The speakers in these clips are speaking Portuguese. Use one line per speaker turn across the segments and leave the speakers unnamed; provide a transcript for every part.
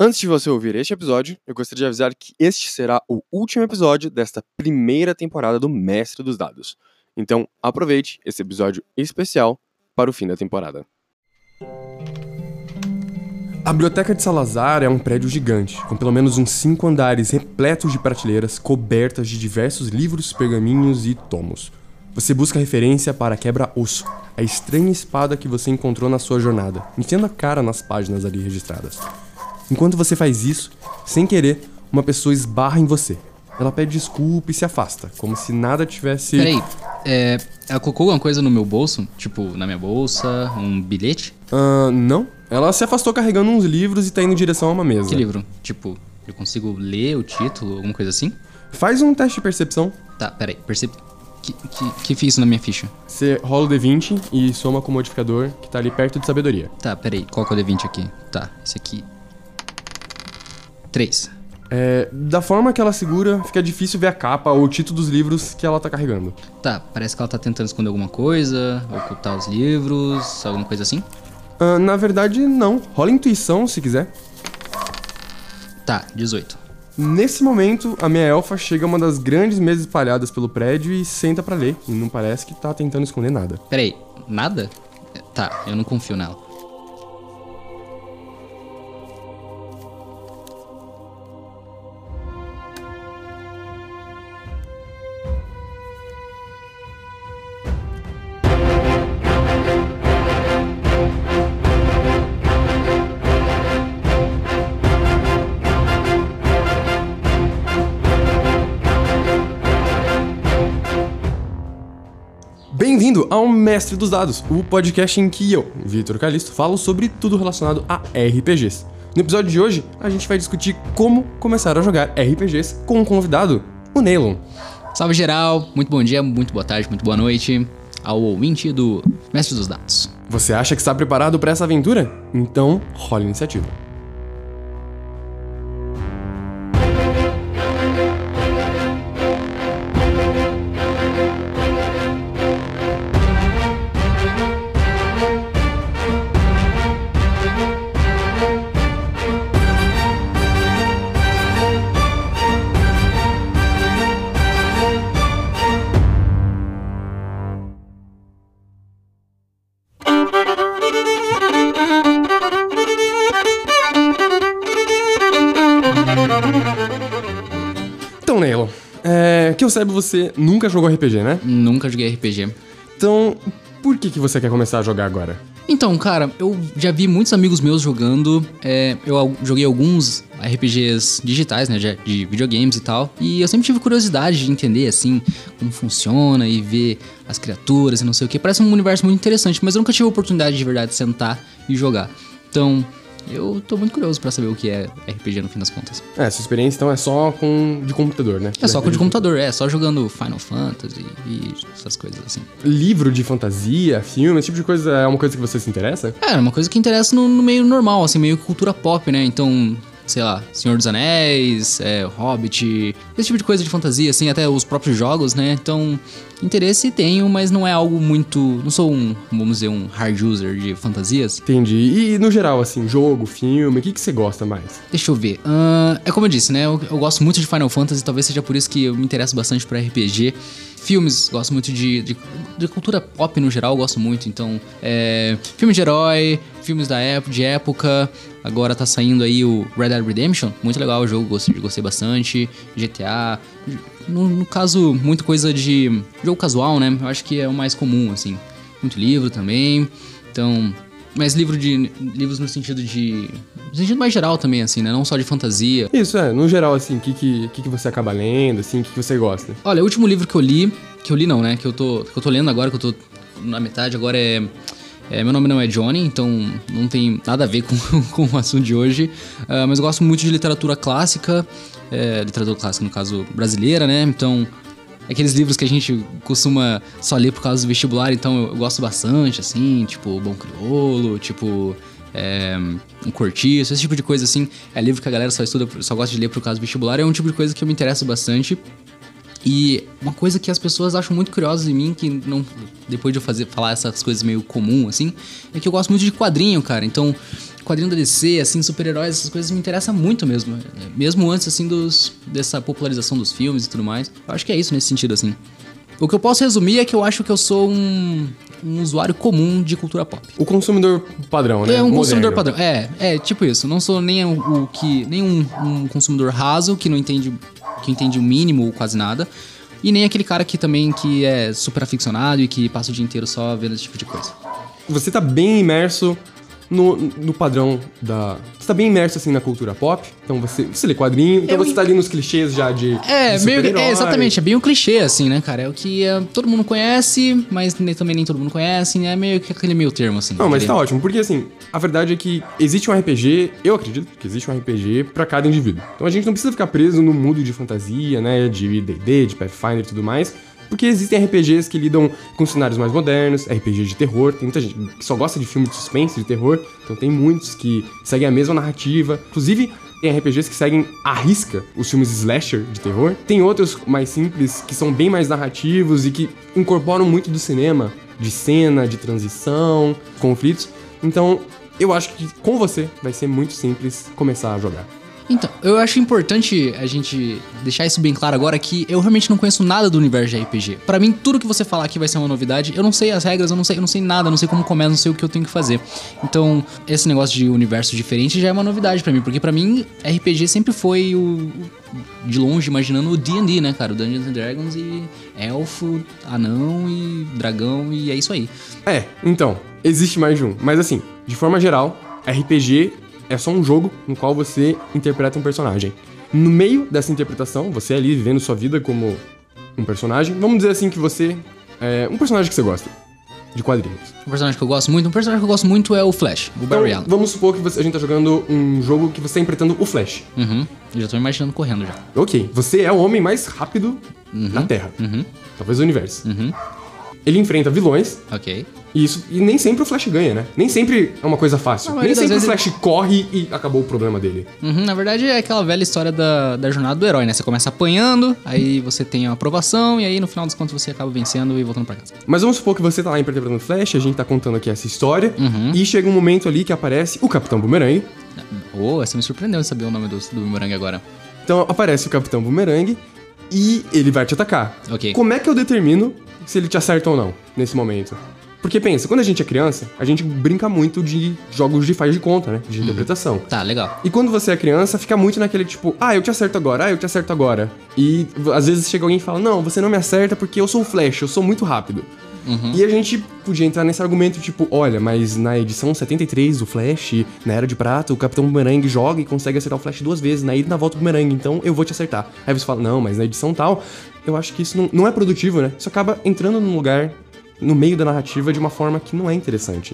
Antes de você ouvir este episódio, eu gostaria de avisar que este será o último episódio desta primeira temporada do Mestre dos Dados. Então, aproveite esse episódio especial para o fim da temporada. A Biblioteca de Salazar é um prédio gigante, com pelo menos uns 5 andares repletos de prateleiras cobertas de diversos livros, pergaminhos e tomos. Você busca referência para Quebra-Osso, a estranha espada que você encontrou na sua jornada, metendo a cara nas páginas ali registradas. Enquanto você faz isso, sem querer, uma pessoa esbarra em você. Ela pede desculpa e se afasta, como se nada tivesse...
Peraí, ela colocou alguma coisa no meu bolso? Tipo, na minha bolsa, um bilhete?
Não. Ela se afastou carregando uns livros e tá indo em direção a uma mesa.
Que livro? Tipo, eu consigo ler o título, alguma coisa assim?
Faz um teste de percepção.
Tá, peraí, que fiz isso na minha ficha?
Você rola o D20 e soma com o modificador que tá ali perto de sabedoria.
Tá, peraí, qual que é o D20 aqui? Tá, esse aqui... 3.
Da forma que ela segura, fica difícil ver a capa ou o título dos livros que ela tá carregando.
Tá, parece que ela tá tentando esconder alguma coisa, ocultar os livros, alguma coisa assim?
Na verdade, não. Rola intuição, se quiser.
Tá, 18.
Nesse momento, a minha elfa chega a uma das grandes mesas espalhadas pelo prédio e senta pra ler. E não parece que tá tentando esconder nada.
Peraí, nada? Tá, eu não confio nela.
Bem-vindo ao Mestre dos Dados, o podcast em que eu, Vitor Calisto, falo sobre tudo relacionado a RPGs. No episódio de hoje, a gente vai discutir como começar a jogar RPGs com um convidado, o Neylon.
Salve geral, muito bom dia, muito boa tarde, muito boa noite ao ouvinte do Mestre dos Dados.
Você acha que está preparado para essa aventura? Então, rola a iniciativa. Então, Neylon, que eu saiba, você nunca jogou RPG, né?
Nunca joguei RPG.
Então, por que você quer começar a jogar agora?
Então, cara, eu já vi muitos amigos meus jogando, eu joguei alguns RPGs digitais, né, de videogames e tal, e eu sempre tive curiosidade de entender, assim, como funciona e ver as criaturas e não sei o que. Parece um universo muito interessante, mas eu nunca tive a oportunidade de verdade de sentar e jogar. Então, eu tô muito curioso pra saber o que é RPG no fim das contas.
Sua experiência então é só de computador, né?
É só com de computador, só jogando Final Fantasy e essas coisas assim.
Livro de fantasia, filme, esse tipo de coisa é uma coisa que você se interessa?
É uma coisa que interessa no meio normal, assim, meio cultura pop, né? Então, sei lá, Senhor dos Anéis, Hobbit, esse tipo de coisa de fantasia, assim, até os próprios jogos, né? Então, interesse tenho, mas não é algo muito... Não sou vamos dizer, um hard user de fantasias.
Entendi. E no geral, assim, jogo, filme, o que você gosta mais?
Deixa eu ver. É como eu disse, né? Eu gosto muito de Final Fantasy, talvez seja por isso que eu me interesso bastante por RPG. Filmes, gosto muito de cultura pop no geral, gosto muito. Então, filme de herói, filmes de época. Agora tá saindo aí o Red Dead Redemption. Muito legal o jogo, gostei bastante. GTA. No caso, muita coisa de jogo casual, né? Eu acho que é o mais comum, assim. Muito livro também. Então... Mas livros no sentido mais geral também, assim, né? Não só de fantasia.
Isso, no geral, assim, o que você acaba lendo, assim, o que você gosta?
Olha, o último livro que eu li não, né? Que eu tô lendo agora, que eu tô na metade, agora meu nome não é Johnny, então não tem nada a ver com o assunto de hoje. Mas eu gosto muito de literatura clássica no caso brasileira, né? Então, aqueles livros que a gente costuma só ler por causa do vestibular, então eu gosto bastante, assim, tipo Bom Crioulo, tipo um Cortiço, esse tipo de coisa, assim. É livro que a galera só gosta de ler por causa do vestibular, é um tipo de coisa que eu me interesso bastante. E uma coisa que as pessoas acham muito curiosas em mim, que não, depois de eu falar essas coisas meio comum, assim, é que eu gosto muito de quadrinho, cara. Então, quadrinho da DC, assim, super-heróis, essas coisas me interessam muito mesmo. Mesmo antes, assim, dessa popularização dos filmes e tudo mais. Eu acho que é isso nesse sentido, assim. O que eu posso resumir é que eu acho que eu sou um usuário comum de cultura pop.
O consumidor padrão, né?
É um
Moderno.
consumidor padrão. É tipo isso. Não sou nem um consumidor raso que entende o mínimo ou quase nada. E nem aquele cara que é super aficionado e que passa o dia inteiro só vendo esse tipo de coisa.
Você tá bem imerso no padrão da... Você tá bem imerso, assim, na cultura pop. Então você lê quadrinho, então você tá ali nos clichês já de super-herói.
Exatamente. É bem um clichê, assim, né, cara? É o que todo mundo conhece, mas também nem todo mundo conhece. É meio que aquele meio termo, assim.
Não, mas tá ótimo. Porque, assim, a verdade é que existe um RPG... Eu acredito que existe um RPG pra cada indivíduo. Então a gente não precisa ficar preso no mundo de fantasia, né? De D&D, de Pathfinder e tudo mais... Porque existem RPGs que lidam com cenários mais modernos, RPG de terror, tem muita gente que só gosta de filme de suspense, de terror, então tem muitos que seguem a mesma narrativa. Inclusive, tem RPGs que seguem à risca os filmes slasher de terror. Tem outros mais simples, que são bem mais narrativos e que incorporam muito do cinema, de cena, de transição, conflitos. Então, eu acho que com você vai ser muito simples começar a jogar.
Então, eu acho importante a gente deixar isso bem claro agora que eu realmente não conheço nada do universo de RPG. Pra mim, tudo que você falar aqui vai ser uma novidade. Eu não sei as regras, eu não sei nada, não sei como começa, não sei o que eu tenho que fazer. Então, esse negócio de universo diferente já é uma novidade pra mim, porque pra mim, RPG sempre foi de longe, imaginando o D&D, né, cara? O Dungeons and Dragons e elfo, anão e dragão e é isso aí.
Então, existe mais de um. Mas assim, de forma geral, RPG é só um jogo no qual você interpreta um personagem. No meio dessa interpretação, você é ali vivendo sua vida como um personagem. Vamos dizer assim que você é um personagem que você gosta de quadrinhos.
Um personagem que eu gosto muito é o Flash, o Barry Allen.
Vamos supor que a gente tá jogando um jogo que você tá interpretando o Flash.
Eu já tô imaginando correndo já.
Ok, você é o homem mais rápido na Terra. Talvez do universo. Ele enfrenta vilões.
Ok.
E nem sempre o Flash ganha, né? Nem sempre é uma coisa fácil. Nem sempre o Flash corre e acabou o problema dele.
Na verdade, é aquela velha história da jornada do herói, né? Você começa apanhando, aí você tem a aprovação, e aí no final das contas você acaba vencendo e voltando pra casa.
Mas vamos supor que você tá lá interpretando o Flash, a gente tá contando aqui essa história, e chega um momento ali que aparece o Capitão Boomerang.
Você me surpreendeu de saber o nome do Boomerang agora.
Então aparece o Capitão Boomerang e ele vai te atacar.
Ok.
Como é que eu determino se ele te acerta ou não nesse momento? Porque pensa, quando a gente é criança, a gente brinca muito de jogos de faz de conta, né? De interpretação.
Tá, legal.
E quando você é criança, fica muito naquele tipo, eu te acerto agora, eu te acerto agora. E às vezes chega alguém e fala, não, você não me acerta porque eu sou o Flash, eu sou muito rápido. E a gente podia entrar nesse argumento tipo, olha, mas na edição 73 do Flash, na Era de Prata, o Capitão Boomerang joga e consegue acertar o Flash 2 vezes, na ida e na volta do Boomerang, então eu vou te acertar. Aí você fala, não, mas na edição tal, eu acho que isso não é produtivo, né? Isso acaba entrando num lugar, no meio da narrativa, de uma forma que não é interessante.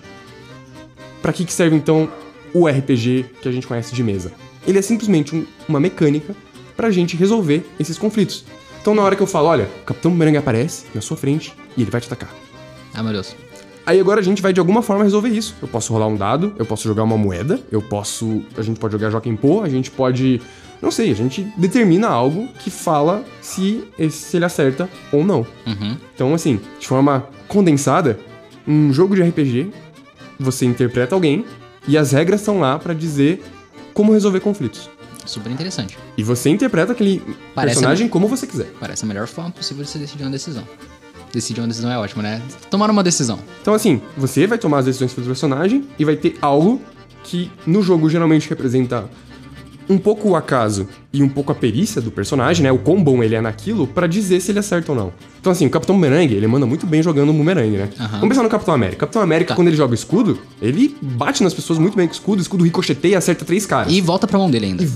Pra que serve, então, o RPG que a gente conhece de mesa? Ele é simplesmente uma mecânica pra gente resolver esses conflitos. Então, na hora que eu falo, olha, o Capitão Boomerang aparece na sua frente e ele vai te atacar.
Ah, meu Deus.
Aí agora a gente vai, de alguma forma, resolver isso. Eu posso rolar um dado, eu posso jogar uma moeda, a gente pode jogar Joca em Pô, a gente pode... Não sei, a gente determina algo que fala se ele acerta ou não. Então, assim, de forma condensada, um jogo de RPG, você interpreta alguém e as regras estão lá pra dizer como resolver conflitos.
Super interessante.
E você interpreta aquele personagem como você quiser.
Parece a melhor forma possível de você decidir uma decisão. Decidir uma decisão é ótimo, né? Tomar uma decisão.
Então, assim, você vai tomar as decisões pelo personagem e vai ter algo que no jogo geralmente representa um pouco o acaso e um pouco a perícia do personagem, né? O quão bom ele é naquilo, pra dizer se ele acerta ou não. Então, assim, o Capitão Boomerang, ele manda muito bem jogando o Boomerang, né? Vamos pensar no Capitão América. Capitão América, quando ele joga o escudo, ele bate nas pessoas muito bem com o escudo ricocheteia e acerta 3 caras.
E volta pra mão dele ainda.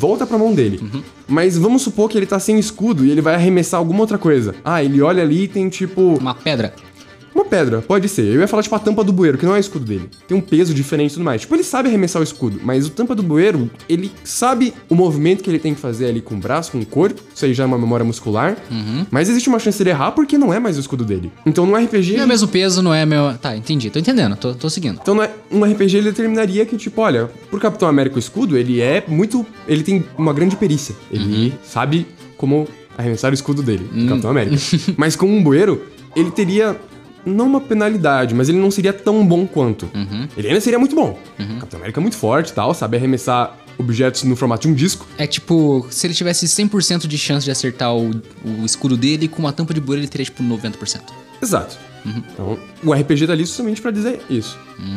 Mas vamos supor que ele tá sem escudo e ele vai arremessar alguma outra coisa. Ele olha ali e tem, tipo...
Uma pedra.
Uma pedra, pode ser. Eu ia falar, tipo, a tampa do bueiro, que não é o escudo dele. Tem um peso diferente e tudo mais. Tipo, ele sabe arremessar o escudo, mas o tampa do bueiro, ele sabe o movimento que ele tem que fazer ali com o braço, com o corpo. Isso aí já é uma memória muscular. Mas existe uma chance de ele errar porque não é mais o escudo dele. Então, no RPG...
Não é o mesmo peso, não é meu... Tá, entendi. Tô entendendo, tô seguindo.
Então, no RPG, ele determinaria que, tipo, olha, pro Capitão América o escudo, ele é muito... Ele tem uma grande perícia. Ele sabe como arremessar o escudo dele, do Capitão América. Mas com um bueiro, ele teria não uma penalidade, mas ele não seria tão bom quanto. Ele ainda seria muito bom. Capitão América é muito forte e tal, sabe arremessar objetos no formato de um disco.
É tipo, se ele tivesse 100% de chance de acertar o escudo dele, com uma tampa de bueiro ele teria tipo 90%.
Exato. Então, o RPG tá ali justamente pra dizer isso.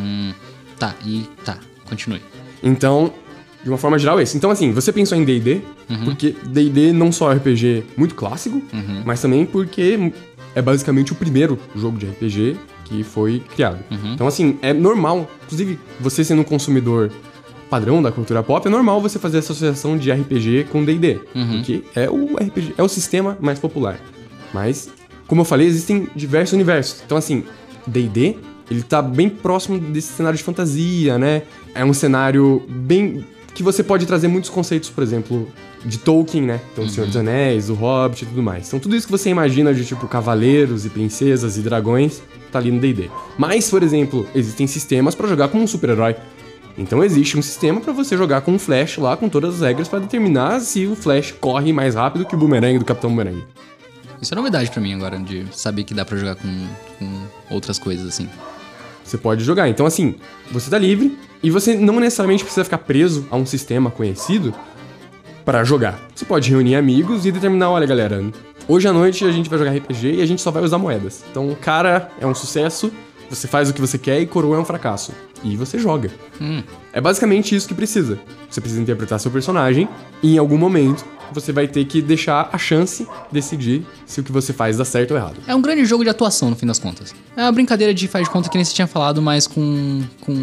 Tá, continue.
Então, de uma forma geral, é esse. Então, assim, você pensou em D&D, porque D&D não só é um RPG muito clássico, mas também porque é basicamente o primeiro jogo de RPG que foi criado. Então, assim, é normal, inclusive, você sendo um consumidor padrão da cultura pop, é normal você fazer essa associação de RPG com D&D, porque é o RPG, é o sistema mais popular. Mas, como eu falei, existem diversos universos. Então, assim, D&D, ele tá bem próximo desse cenário de fantasia, né? É um cenário bem... que você pode trazer muitos conceitos, por exemplo, de Tolkien, né? Então, o Senhor dos Anéis, o Hobbit e tudo mais. Então, tudo isso que você imagina de, tipo, cavaleiros e princesas e dragões, tá ali no D&D. Mas, por exemplo, existem sistemas pra jogar com um super-herói. Então, existe um sistema pra você jogar com um Flash lá, com todas as regras pra determinar se o Flash corre mais rápido que o Boomerang do Capitão Boomerang.
Isso é novidade pra mim agora, de saber que dá pra jogar com outras coisas, assim.
Você pode jogar. Então, assim, você tá livre e você não necessariamente precisa ficar preso a um sistema conhecido pra jogar. Você pode reunir amigos e determinar, olha, galera, hoje à noite a gente vai jogar RPG e a gente só vai usar moedas. Então, cara é um sucesso, você faz o que você quer e coroa é um fracasso. E você joga. É basicamente isso que precisa. Você precisa interpretar seu personagem e em algum momento você vai ter que deixar a chance decidir se o que você faz dá certo ou errado.
É um grande jogo de atuação, no fim das contas. É uma brincadeira de faz de conta que nem você tinha falado, mas com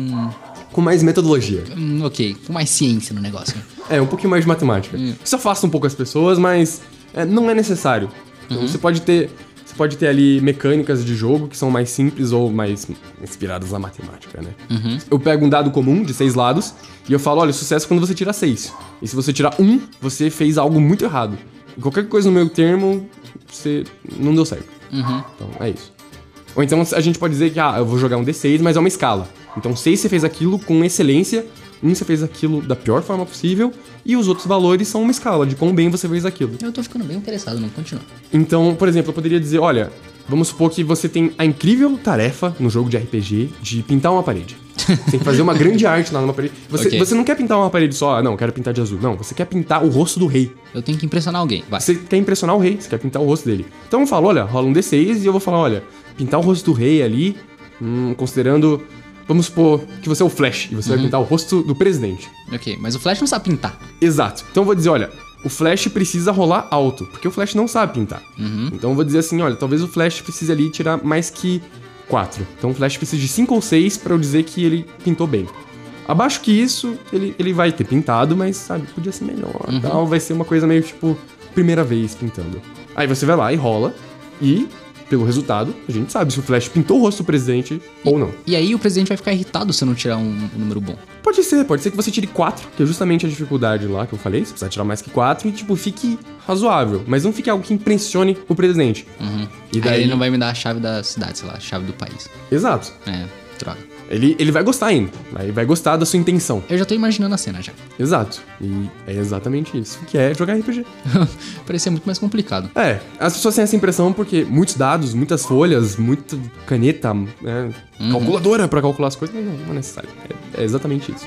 mais metodologia.
Ok, com mais ciência no negócio.
É, um pouquinho mais de matemática. Isso afasta um pouco as pessoas, mas não é necessário. Então, você pode ter ali mecânicas de jogo que são mais simples ou mais inspiradas na matemática, né? Eu pego um dado comum de 6 lados e eu falo, olha, sucesso é quando você tira 6. E se você tirar 1, você fez algo muito errado. E qualquer coisa no meio termo, você não deu certo. Então, é isso. Ou então a gente pode dizer que, eu vou jogar um D6, mas é uma escala. Então 6 você fez aquilo com excelência, 1 você fez aquilo da pior forma possível, e os outros valores são uma escala de quão bem você fez aquilo.
Eu tô ficando bem interessado, não continua.
Então, por exemplo, eu poderia dizer, olha, vamos supor que você tem a incrível tarefa no jogo de RPG de pintar uma parede. Você tem que fazer uma grande arte lá numa parede. Você não quer pintar uma parede só, não, quero pintar de azul. Não, você quer pintar o rosto do rei.
Eu tenho que impressionar alguém, vai.
Você quer impressionar o rei, você quer pintar o rosto dele. Então eu falo, olha, rola um D6 e eu vou falar, olha, pintar o rosto do rei ali, considerando... Vamos supor que você é o Flash e você vai pintar o rosto do presidente.
Ok, mas o Flash não sabe pintar.
Exato. Então eu vou dizer, olha, o Flash precisa rolar alto, porque o Flash não sabe pintar. Então eu vou dizer assim, olha, talvez o Flash precise ali tirar mais que 4. Então o Flash precisa de 5 ou 6 pra eu dizer que ele pintou bem. Abaixo que isso, ele vai ter pintado, mas, sabe, podia ser melhor. Tal, vai ser uma coisa meio, tipo, primeira vez pintando. Aí você vai lá e rola, e... pelo resultado, a gente sabe se o Flash pintou o rosto do presidente ou não.
E aí o presidente vai ficar irritado se não tirar um número bom.
Pode ser que você tire 4, que é justamente a dificuldade lá que eu falei. Você precisa tirar mais que 4 e, tipo, fique razoável. Mas não fique algo que impressione o presidente.
E daí... Aí ele não vai me dar a chave da cidade, sei lá, a chave do país.
Exato.
É, droga.
Ele vai gostar ainda. Aí vai gostar da sua intenção.
Eu já tô imaginando a cena já.
Exato. E é exatamente isso que é jogar RPG.
Parecia muito mais complicado.
As pessoas têm essa impressão porque muitos dados, muitas folhas, muita caneta, calculadora pra calcular as coisas, mas não é necessário. É exatamente isso.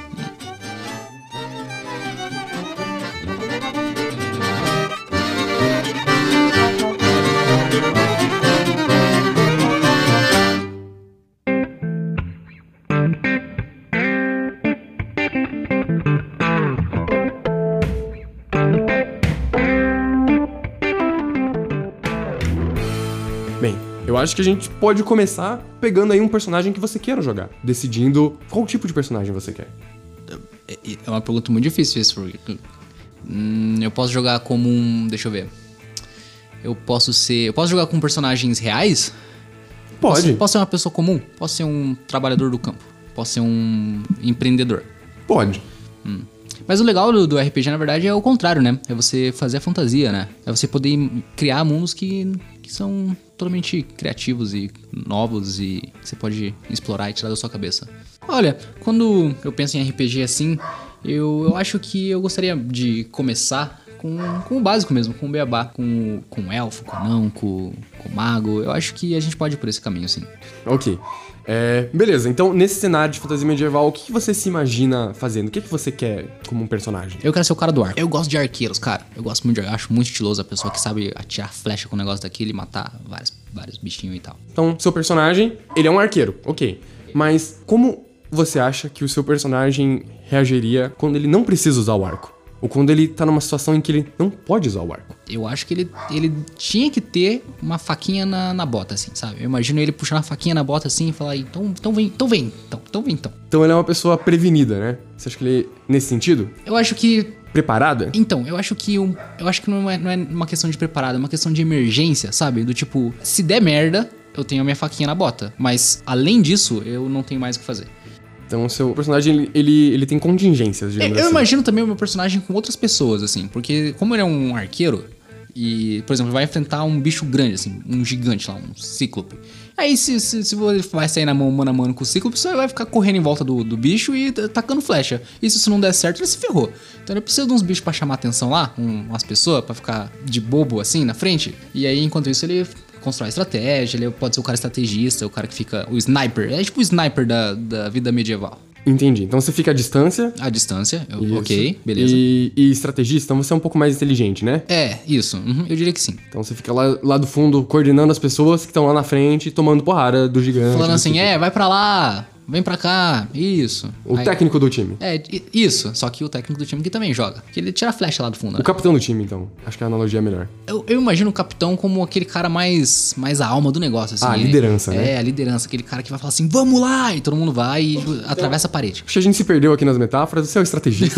Bem, eu acho que a gente pode começar pegando aí um personagem que você queira jogar, decidindo qual tipo de personagem você quer.
É uma pergunta muito difícil isso, porque... eu posso jogar como um... Deixa eu ver. Eu posso jogar com personagens reais?
Pode.
Posso ser uma pessoa comum? Posso ser um trabalhador do campo? Posso ser um empreendedor?
Pode.
Mas o legal do RPG, na verdade, é o contrário, né? É você fazer a fantasia, né? É você poder criar mundos que são totalmente criativos e novos e que você pode explorar e tirar da sua cabeça. Olha, quando eu penso em RPG assim, eu acho que eu gostaria de começar com o básico mesmo, com o beabá, com o elfo, com o anão, com o mago. Eu acho que a gente pode ir por esse caminho, sim.
Ok. Beleza, então nesse cenário de fantasia medieval, o que você se imagina fazendo? O que você quer como um personagem?
Eu quero ser o cara do arco. Eu gosto de arqueiros, cara. Eu gosto muito de arqueiros. Acho muito estiloso a pessoa que sabe atirar flecha com um negócio daquele e matar vários bichinhos e tal.
Então, seu personagem, ele é um arqueiro, ok. Mas como você acha que o seu personagem reagiria quando ele não precisa usar o arco? Ou quando ele tá numa situação em que ele não pode usar o arco?
Eu acho que ele tinha que ter uma faquinha na bota, assim, sabe? Eu imagino ele puxar uma faquinha na bota, assim, e falar, então vem.
Então ele é uma pessoa prevenida, né? Você acha que ele, nesse sentido?
Eu acho que...
Preparada?
Então, eu acho que não é uma questão de preparado, é uma questão de emergência, sabe? Do tipo, se der merda, eu tenho a minha faquinha na bota. Mas, além disso, eu não tenho mais o que fazer.
Então o seu personagem, ele tem contingências, digamos assim.
Eu imagino também o meu personagem com outras pessoas, assim. Porque como ele é um arqueiro, e, por exemplo, vai enfrentar um bicho grande, assim, um gigante lá, um cíclope. Aí se você vai sair mano a mano com o cíclope, você vai ficar correndo em volta do bicho e tacando flecha. E se isso não der certo, ele se ferrou. Então ele precisa de uns bichos pra chamar atenção lá, umas pessoas pra ficar de bobo assim na frente. E aí, enquanto isso, ele constrói estratégia, ele pode ser o cara estrategista, o cara que fica... O sniper, é tipo o sniper da vida medieval.
Entendi. Então você fica à distância.
À distância, ok, beleza.
E estrategista, então você é um pouco mais inteligente, né?
Isso, eu diria que sim.
Então você fica lá do fundo coordenando as pessoas que estão lá na frente, tomando porrada do gigante.
Falando assim, vai pra lá, vem pra cá, isso.
O técnico do time.
Isso, só que o técnico do time que também joga. Que ele tira a flecha lá do fundo, né?
O capitão do time, então. Acho que a analogia é melhor.
Eu imagino o capitão como aquele cara mais a alma do negócio, assim.
A liderança, né?
A liderança. Aquele cara que vai falar assim, vamos lá! E todo mundo vai e atravessa a parede.
Acho que a gente se perdeu aqui nas metáforas. Você é o estrategista.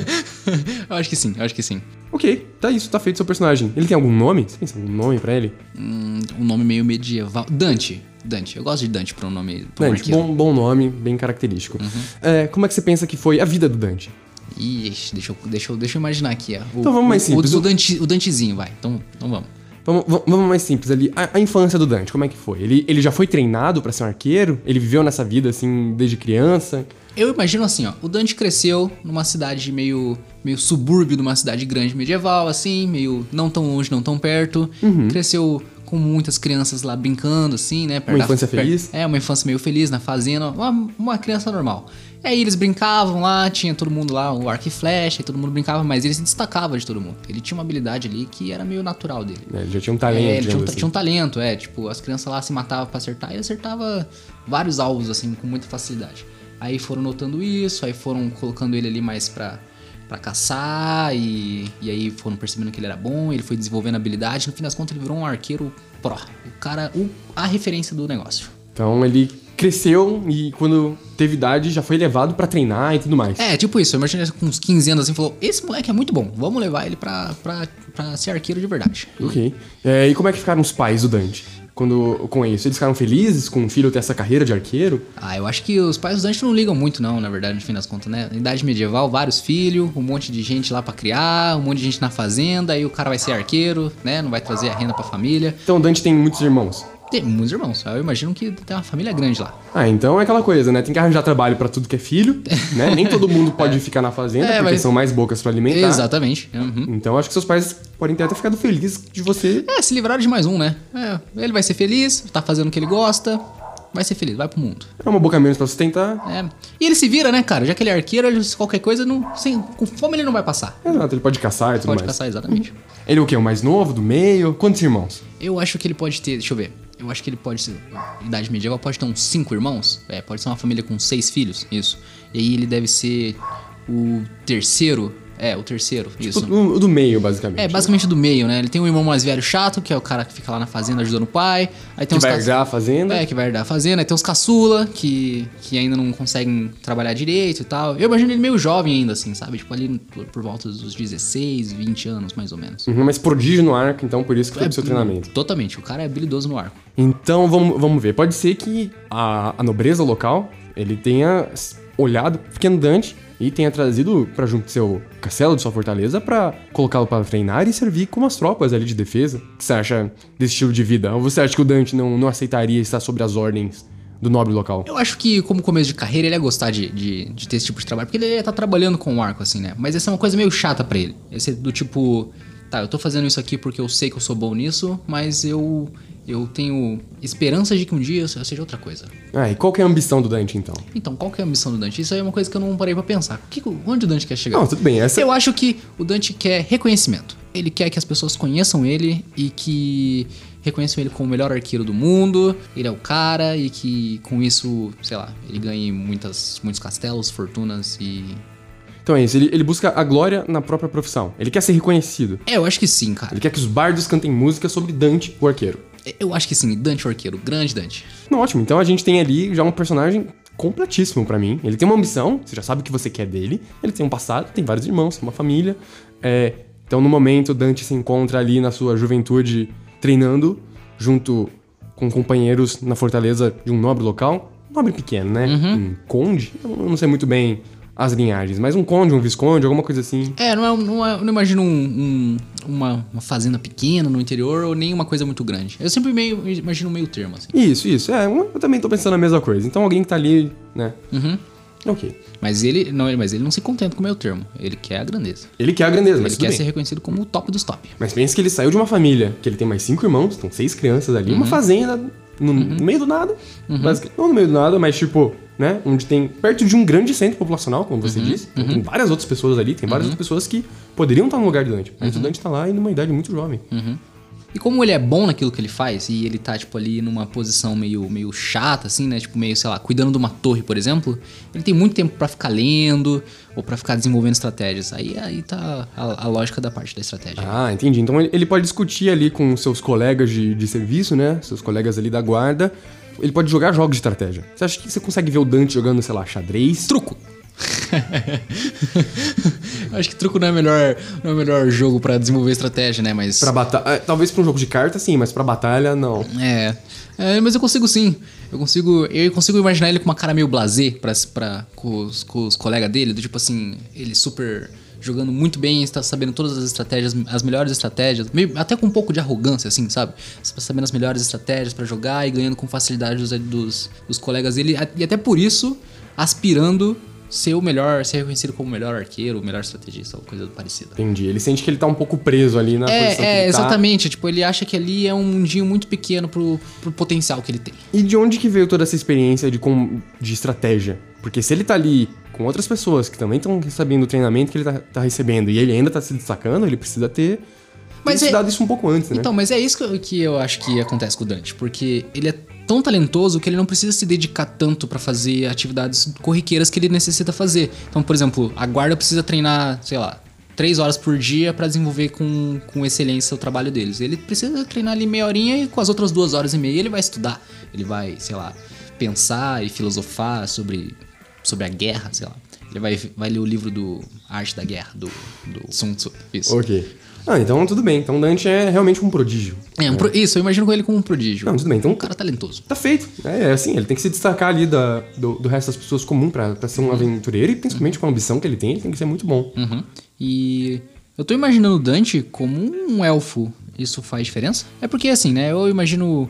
Eu acho que sim.
Ok, tá feito seu personagem. Ele tem algum nome? Você pensa algum nome pra ele?
Um nome meio medieval. Dante. Eu gosto de Dante pra um nome.
Dante, bom nome, bem característico. Como é que você pensa que foi a vida do Dante?
Ixi, deixa eu imaginar aqui, ó.
Então vamos mais simples.
O Dantezinho, vai. Então vamos.
Vamos mais simples ali. A infância do Dante, como é que foi? Ele já foi treinado pra ser um arqueiro? Ele viveu nessa vida, assim, desde criança?
Eu imagino assim, ó. O Dante cresceu numa cidade meio subúrbio de uma cidade grande medieval, assim, meio não tão longe, não tão perto. Cresceu com muitas crianças lá brincando, assim, né?
Uma infância feliz?
Uma infância meio feliz na fazenda. Uma criança normal. Aí eles brincavam lá, tinha todo mundo lá, o arco e flecha, e todo mundo brincava, mas ele se destacava de todo mundo. Ele tinha uma habilidade ali que era meio natural dele.
Ele já tinha um talento.
Ele tinha um talento, tipo, as crianças lá se matavam pra acertar, e ele acertava vários alvos, assim, com muita facilidade. Aí foram notando isso, aí foram colocando ele ali mais pra caçar, e aí foram percebendo que ele era bom, ele foi desenvolvendo habilidade, no fim das contas ele virou um arqueiro pró. O cara, a referência do negócio.
Então ele cresceu e quando teve idade já foi levado pra treinar e tudo mais.
Tipo isso, eu imagino com uns 15 anos assim, falou, esse moleque é muito bom, vamos levar ele pra ser arqueiro de verdade.
Ok. E como é que ficaram os pais do Dante? Com isso, eles ficaram felizes com o filho ter essa carreira de arqueiro?
Eu acho que os pais do Dante não ligam muito não, na verdade, no fim das contas, né? Na idade medieval, vários filhos, um monte de gente lá pra criar, um monte de gente na fazenda, aí o cara vai ser arqueiro, né? Não vai trazer a renda pra família.
Então o Dante tem muitos irmãos?
Tem muitos irmãos, eu imagino que tem uma família grande lá.
Então é aquela coisa, né? Tem que arranjar trabalho pra tudo que é filho, né? Nem todo mundo pode ficar na fazenda, porque são mais bocas pra alimentar.
Exatamente.
Então acho que seus pais podem ter até ficado felizes de você.
Se livraram de mais um, né? Ele vai ser feliz, tá fazendo o que ele gosta, vai ser feliz, vai pro mundo.
É uma boca menos pra sustentar.
E ele se vira, né, cara? Já que ele é arqueiro, qualquer coisa, com fome ele não vai passar.
Exato, ele pode caçar e tudo mais.
Pode caçar, exatamente.
Ele é o quê? O mais novo, do meio? Quantos irmãos?
Eu acho que ele pode ter, deixa eu ver. Eu acho que ele pode ser, idade medieval, pode ter uns 5 irmãos. Pode ser uma família com 6 filhos, isso. E aí ele deve ser o terceiro. O terceiro,
tipo,
isso.
O do meio, basicamente.
Basicamente do meio, né? Ele tem um irmão mais velho chato, que é o cara que fica lá na fazenda ajudando o pai. Aí tem
que vai herdar a fazenda.
Que vai herdar a fazenda. Aí tem os caçula, que ainda não conseguem trabalhar direito e tal. Eu imagino ele meio jovem ainda, assim, sabe? Tipo, ali por volta dos 16, 20 anos, mais ou menos.
Mas prodígio no arco, então por isso que foi pro seu treinamento.
Totalmente, o cara é habilidoso no arco.
Então, vamos ver. Pode ser que a nobreza local, ele tenha olhado pro pequeno Dante e tenha trazido pra junto do seu castelo, de sua fortaleza, pra colocá-lo para treinar e servir como as tropas ali de defesa. O que você acha desse estilo de vida? Ou você acha que o Dante não aceitaria estar sob as ordens do nobre local?
Eu acho que, como começo de carreira, ele ia gostar de ter esse tipo de trabalho. Porque ele ia estar trabalhando com o arco, assim, né? Mas essa é uma coisa meio chata pra ele. Esse do tipo... Tá, eu tô fazendo isso aqui porque eu sei que eu sou bom nisso, mas eu tenho esperanças de que um dia eu seja outra coisa.
Ah, e qual que é a ambição do Dante, então?
Então, qual que é a ambição do Dante? Isso aí é uma coisa que eu não parei pra pensar. Onde o Dante quer chegar?
Não, tudo bem, essa...
Eu acho que o Dante quer reconhecimento. Ele quer que as pessoas conheçam ele e que reconheçam ele como o melhor arqueiro do mundo. Ele é o cara e que com isso, sei lá, ele ganhe muitos castelos, fortunas e...
Então é isso, ele busca a glória na própria profissão. Ele quer ser reconhecido.
Eu acho que sim, cara.
Ele quer que os bardos cantem música sobre Dante, o arqueiro.
Eu acho que sim, Dante o arqueiro, grande Dante.
Não, ótimo, então a gente tem ali já um personagem completíssimo pra mim. Ele tem uma ambição, você já sabe o que você quer dele. Ele tem um passado, tem vários irmãos, tem uma família. Então no momento, Dante se encontra ali na sua juventude treinando, junto com companheiros na fortaleza de um nobre local. Nobre pequeno, né? Um conde, eu não sei muito bem as linhagens, mas um conde, um visconde, alguma coisa assim.
Não imagino uma fazenda pequena no interior ou nem uma coisa muito grande. Eu sempre imagino um meio termo, assim.
Isso. Eu também tô pensando a mesma coisa. Então alguém que tá ali, né? Ok.
Mas ele não se contenta com o meio termo. Ele quer a grandeza.
Ele quer a grandeza, mas
Ele
tudo
quer
bem.
ser reconhecido como o top dos top.
Mas pense que ele saiu de uma família, que ele tem mais 5 irmãos, estão 6 crianças ali, uma fazenda no meio do nada. Não no meio do nada, mas tipo, né? Onde tem perto de um grande centro populacional, como você disse. Então, tem várias outras pessoas ali, tem várias outras pessoas que poderiam estar no lugar de Dante. Mas o Dante tá lá e numa idade muito jovem.
E como ele é bom naquilo que ele faz, e ele tá, tipo, ali numa posição meio chata, assim, né? Tipo, meio, sei lá, cuidando de uma torre, por exemplo, ele tem muito tempo pra ficar lendo ou pra ficar desenvolvendo estratégias. Aí tá a lógica da parte da estratégia.
Ah, entendi. Então ele pode discutir ali com seus colegas de serviço, né? Seus colegas ali da guarda. Ele pode jogar jogos de estratégia. Você acha que você consegue ver o Dante jogando, sei lá, xadrez?
Truco! Acho que truco não é o melhor jogo pra desenvolver estratégia, né? Mas...
Talvez pra um jogo de carta, sim, mas pra batalha, não.
Mas eu consigo sim. Eu consigo imaginar ele com uma cara meio blasé com os colegas dele. Do tipo assim, ele super jogando muito bem, está sabendo todas as estratégias, as melhores estratégias, até com um pouco de arrogância, assim, sabe? Sabendo as melhores estratégias pra jogar e ganhando com facilidade dos colegas dele. E até por isso, aspirando ser reconhecido como o melhor arqueiro, o melhor estrategista, ou coisa parecida.
Entendi. Ele sente que ele tá um pouco preso ali na posição que ele
exatamente. Tipo, ele acha que ali é um mundinho muito pequeno pro potencial que ele tem.
E de onde que veio toda essa experiência de estratégia? Porque se ele tá ali com outras pessoas que também estão recebendo o treinamento que ele tá recebendo e ele ainda tá se destacando, ele precisa ter estudado isso um pouco antes, né?
Então, mas é isso que eu acho que acontece com o Dante. Porque ele é tão talentoso que ele não precisa se dedicar tanto pra fazer atividades corriqueiras que ele necessita fazer. Então, por exemplo, a guarda precisa treinar, sei lá, 3 horas por dia pra desenvolver com excelência o trabalho deles. Ele precisa treinar ali meia horinha e com as outras 2 horas e meia ele vai estudar. Ele vai, sei lá, pensar e filosofar sobre a guerra, sei lá. Ele vai ler o livro do Arte da Guerra, do Sun Tzu. Isso.
Ok. Então tudo bem. Então Dante é realmente um prodígio.
Isso, eu imagino ele como um prodígio.
Não, tudo bem. Então,
um cara talentoso.
Tá feito. Assim, ele tem que se destacar ali do resto das pessoas comuns pra ser um aventureiro e principalmente com a ambição que ele tem que ser muito bom.
E eu tô imaginando o Dante como um elfo. Isso faz diferença? É porque assim, né? Eu imagino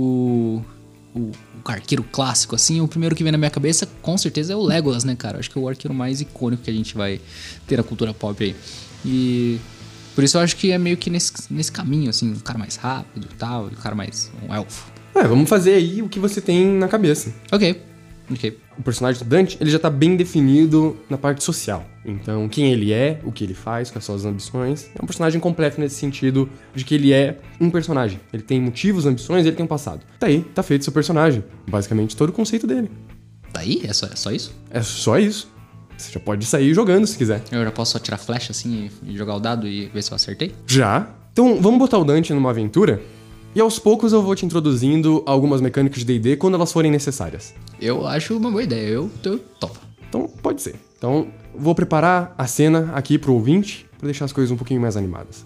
o arqueiro clássico, assim, o primeiro que vem na minha cabeça, com certeza, é o Legolas, né, cara? Acho que é o arqueiro mais icônico que a gente vai ter na cultura pop aí. E por isso eu acho que é meio que nesse caminho, assim, o cara mais rápido e tal, o cara mais um elfo.
Vamos fazer aí o que você tem na cabeça.
Ok.
O personagem do Dante, ele já tá bem definido na parte social. Então, quem ele é, o que ele faz, quais são as ambições. É um personagem completo nesse sentido de que ele é um personagem. Ele tem motivos, ambições, ele tem um passado. Tá aí, tá feito seu personagem. Basicamente, todo o conceito dele.
Tá aí? É só isso?
É só isso. Você já pode sair jogando se quiser.
Eu já posso só tirar flecha assim e jogar o dado e ver se eu acertei?
Já. Então, vamos botar o Dante numa aventura? E aos poucos eu vou te introduzindo algumas mecânicas de D&D quando elas forem necessárias.
Eu acho uma boa ideia, eu topo.
Então, pode ser. Então, vou preparar a cena aqui pro ouvinte pra deixar as coisas um pouquinho mais animadas.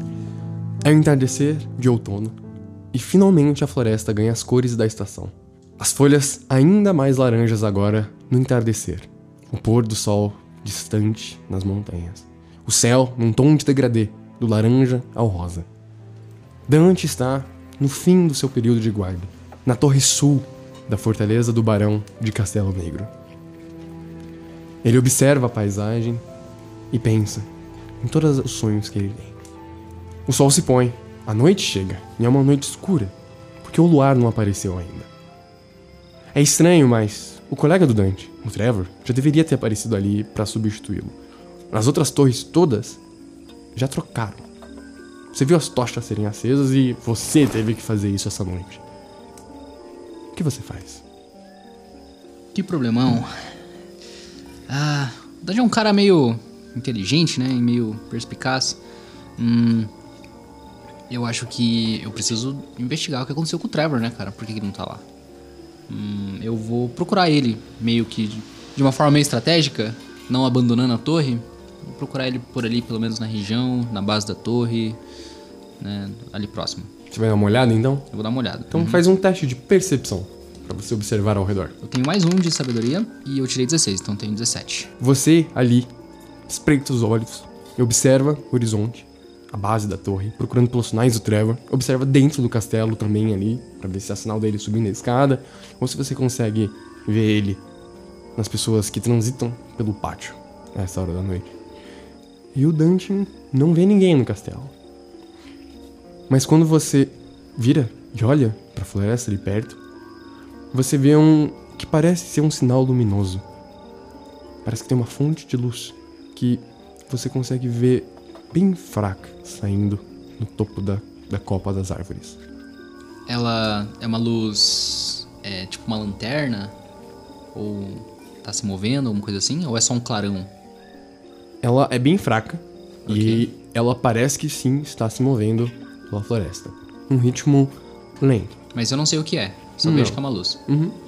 É o entardecer de outono, e finalmente a floresta ganha as cores da estação. As folhas ainda mais laranjas agora no entardecer. O pôr do sol distante nas montanhas. O céu num tom de degradê, do laranja ao rosa. Dante está no fim do seu período de guarda, na torre sul da fortaleza do Barão de Castelo Negro. Ele observa a paisagem e pensa em todos os sonhos que ele tem. O sol se põe, a noite chega, e é uma noite escura, porque o luar não apareceu ainda. É estranho, mas o colega do Dante, o Trevor, já deveria ter aparecido ali para substituí-lo. As outras torres todas já trocaram. Você viu as tochas serem acesas e você teve que fazer isso essa noite. O que você faz?
Que problemão. O Dante é um cara meio inteligente, né? E meio perspicaz. Eu acho que eu preciso investigar o que aconteceu com o Trevor, né, cara? Por que ele não tá lá? Eu vou procurar ele, meio que de uma forma meio estratégica, não abandonando a torre. Vou procurar ele por ali, pelo menos na região, na base da torre, né, ali próximo.
Você vai dar uma olhada, então?
Eu vou dar uma olhada.
Então faz um teste de percepção, pra você observar ao redor.
Eu tenho mais um de sabedoria e eu tirei 16, então tenho 17.
Você, ali, espreita os olhos e observa o horizonte, a base da torre, procurando pelos sinais do Trevor. Observa dentro do castelo também ali, pra ver se há sinal dele subindo a escada, ou se você consegue ver ele nas pessoas que transitam pelo pátio a essa hora da noite. E o Dante não vê ninguém no castelo. Mas quando você vira e olha pra floresta ali perto, você vê que parece ser um sinal luminoso. Parece que tem uma fonte de luz que você consegue ver bem fraca saindo no topo da copa das árvores.
Ela é uma luz, tipo uma lanterna? Ou tá se movendo, alguma coisa assim? Ou é só um clarão?
Ela é bem fraca e
Ok.
ela parece que sim está se movendo pela floresta. Um ritmo lento.
Mas eu não sei o que é, só
Não.
vejo que é uma luz.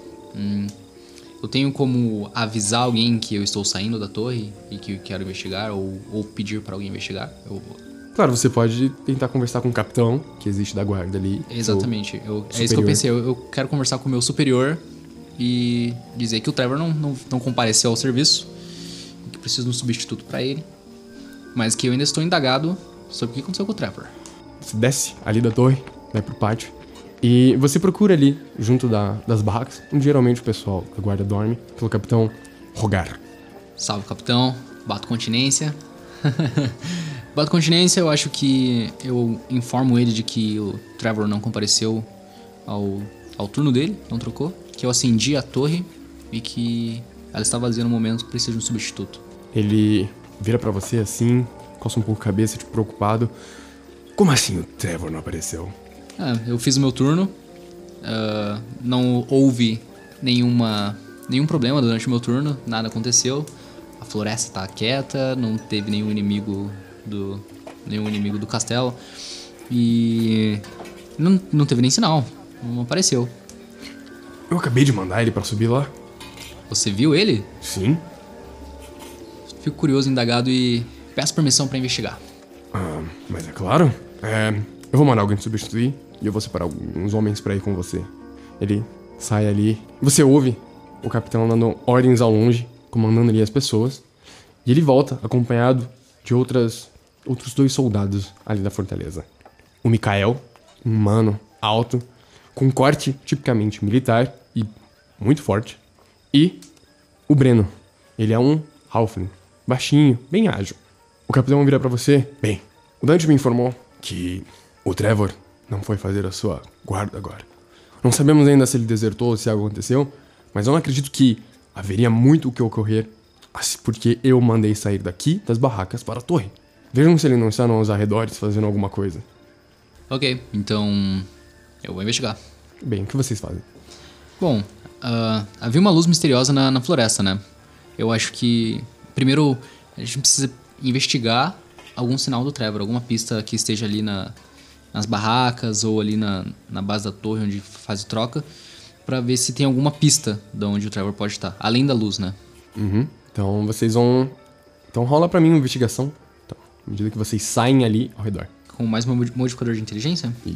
Eu tenho como avisar alguém que eu estou saindo da torre e que eu quero investigar, ou pedir pra alguém investigar?
Claro, você pode tentar conversar com o capitão que existe da guarda ali.
Exatamente, é isso que eu
superior.
pensei. Eu quero conversar com o meu superior e dizer que o Trevor não compareceu ao serviço, que preciso de um substituto pra ele, mas que eu ainda estou indagado sobre o que aconteceu com o Trevor.
Você desce ali da torre, vai pro pátio, e você procura ali, junto das barracas, onde geralmente o pessoal da guarda dorme, pelo capitão Rogar.
Salve, capitão. Bato continência. Bato continência, eu acho que eu informo ele de que o Trevor não compareceu ao turno dele, não trocou, que eu acendi a torre e que ela está vazia no momento, precisa de um substituto.
Ele vira pra você assim, coça um pouco a cabeça, tipo, preocupado. Como assim o Trevor não apareceu?
Eu fiz o meu turno, não houve nenhum problema durante o meu turno, nada aconteceu. A floresta tá quieta, não teve nenhum inimigo do castelo e não teve nem sinal, não apareceu.
Eu acabei de mandar ele pra subir lá.
Você viu ele?
Sim.
Fico curioso, indagado e peço permissão pra investigar.
Mas é claro. Eu vou mandar alguém te substituir e eu vou separar alguns homens pra ir com você. Ele sai ali. Você ouve o capitão dando ordens ao longe, comandando ali as pessoas. E ele volta, acompanhado de outros 2 soldados ali da fortaleza. O Mikael, um humano alto, com um corte tipicamente militar e muito forte. E o Breno. Ele é um halfling, baixinho, bem ágil. O capitão vira pra você. Bem, o Dante me informou que o Trevor não foi fazer a sua guarda agora. Não sabemos ainda se ele desertou ou se algo aconteceu, mas eu não acredito que haveria muito o que ocorrer, porque eu mandei sair daqui das barracas para a torre. Vejam se ele não está nos arredores fazendo alguma coisa.
Ok, então eu vou investigar.
Bem, o que vocês fazem?
Bom, havia uma luz misteriosa na floresta, né? Eu acho que primeiro a gente precisa investigar algum sinal do Trevor, alguma pista que esteja ali nas barracas ou ali na base da torre onde faz a troca, pra ver se tem alguma pista de onde o Trevor pode estar, além da luz, né?
Então vocês vão... Então rola pra mim uma investigação. Então, à medida que vocês saem ali ao redor.
Com mais um modificador de inteligência?
Isso.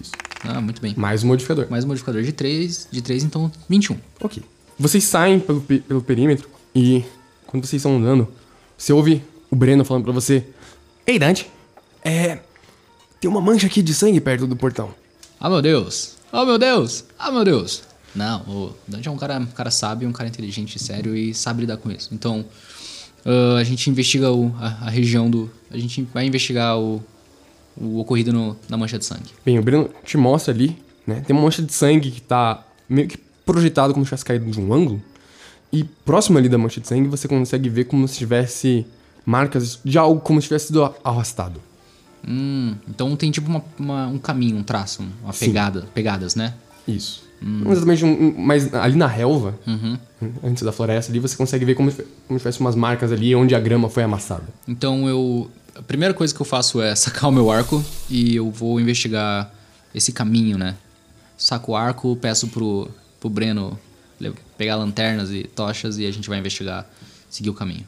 Ah, muito bem.
Mais um modificador.
Mais um modificador de 3, então 21.
Ok. Vocês saem pelo perímetro e quando vocês estão andando, você ouve o Breno falando pra você: Ei, Dante, tem uma mancha aqui de sangue perto do portão.
Ah, meu Deus! Oh, meu Deus! Ah, meu Deus! Não, o Dante é um cara sábio, um cara inteligente, sério e sabe lidar com isso. Então, a gente investiga a região do... A gente vai investigar o ocorrido na mancha de sangue.
Bem, o Breno te mostra ali, né? Tem uma mancha de sangue que tá meio que projetado como se tivesse caído de um ângulo. E próximo ali da mancha de sangue você consegue ver como se tivesse marcas de algo como se tivesse sido arrastado.
Então tem tipo um caminho, um traço, uma pegada, pegadas, né?
Isso. Não exatamente mas ali na relva, antes da floresta ali, você consegue ver como se tivesse umas marcas ali onde a grama foi amassada.
Então a primeira coisa que eu faço é sacar o meu arco e eu vou investigar esse caminho, né? Saco o arco, peço pro Breno pegar lanternas e tochas e a gente vai investigar, seguir o caminho.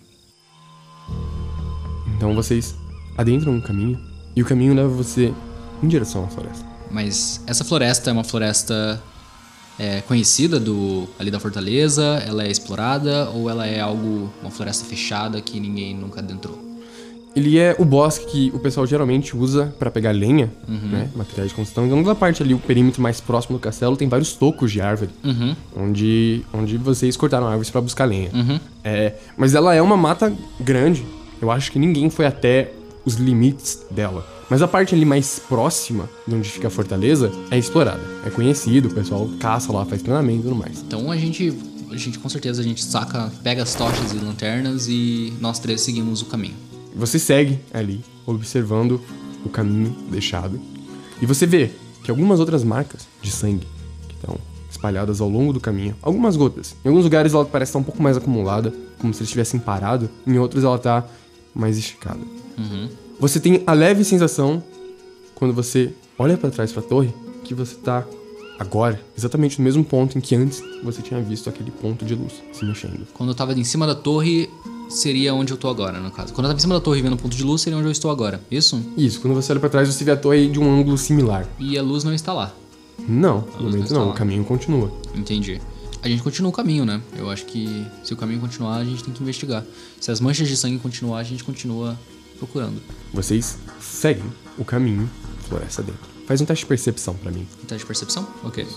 Então vocês adentram um caminho e o caminho leva você em direção à floresta.
Mas essa floresta é uma floresta conhecida ali da fortaleza? Ela é explorada ou ela é uma floresta fechada que ninguém nunca adentrou?
Ele é o bosque que o pessoal geralmente usa pra pegar lenha, né? Materiais de construção. Então, na parte ali, o perímetro mais próximo do castelo, tem vários tocos de árvore. Onde vocês cortaram árvores pra buscar lenha. Mas ela é uma mata grande. Eu acho que ninguém foi até os limites dela. Mas a parte ali mais próxima, de onde fica a fortaleza, é explorada. É conhecido, o pessoal caça lá, faz treinamento e tudo mais.
Então a gente com certeza, pega as tochas e lanternas e nós três seguimos o caminho.
Você segue ali, observando o caminho deixado. E você vê que algumas outras marcas de sangue que estão espalhadas ao longo do caminho. Algumas gotas. Em alguns lugares ela parece estar um pouco mais acumulada, como se eles tivessem parado. Em outros ela está mais esticada. Você tem a leve sensação, quando você olha para trás para a torre, que você tá agora exatamente no mesmo ponto em que antes você tinha visto aquele ponto de luz se mexendo.
Quando eu tava em cima da torre, seria onde eu tô agora, no caso. Quando eu tava em cima da torre vendo o ponto de luz, seria onde eu estou agora. Isso?
Isso, quando você olha pra trás, você vê a torre de um ângulo similar.
E a luz não está lá.
Não, no momento não, o caminho continua.
Entendi. A gente continua o caminho, né? Eu acho que se o caminho continuar, a gente tem que investigar. Se as manchas de sangue continuar, a gente continua procurando.
Vocês seguem o caminho, floresta dentro. Faz um teste de percepção pra mim.
Um teste de percepção? Ok.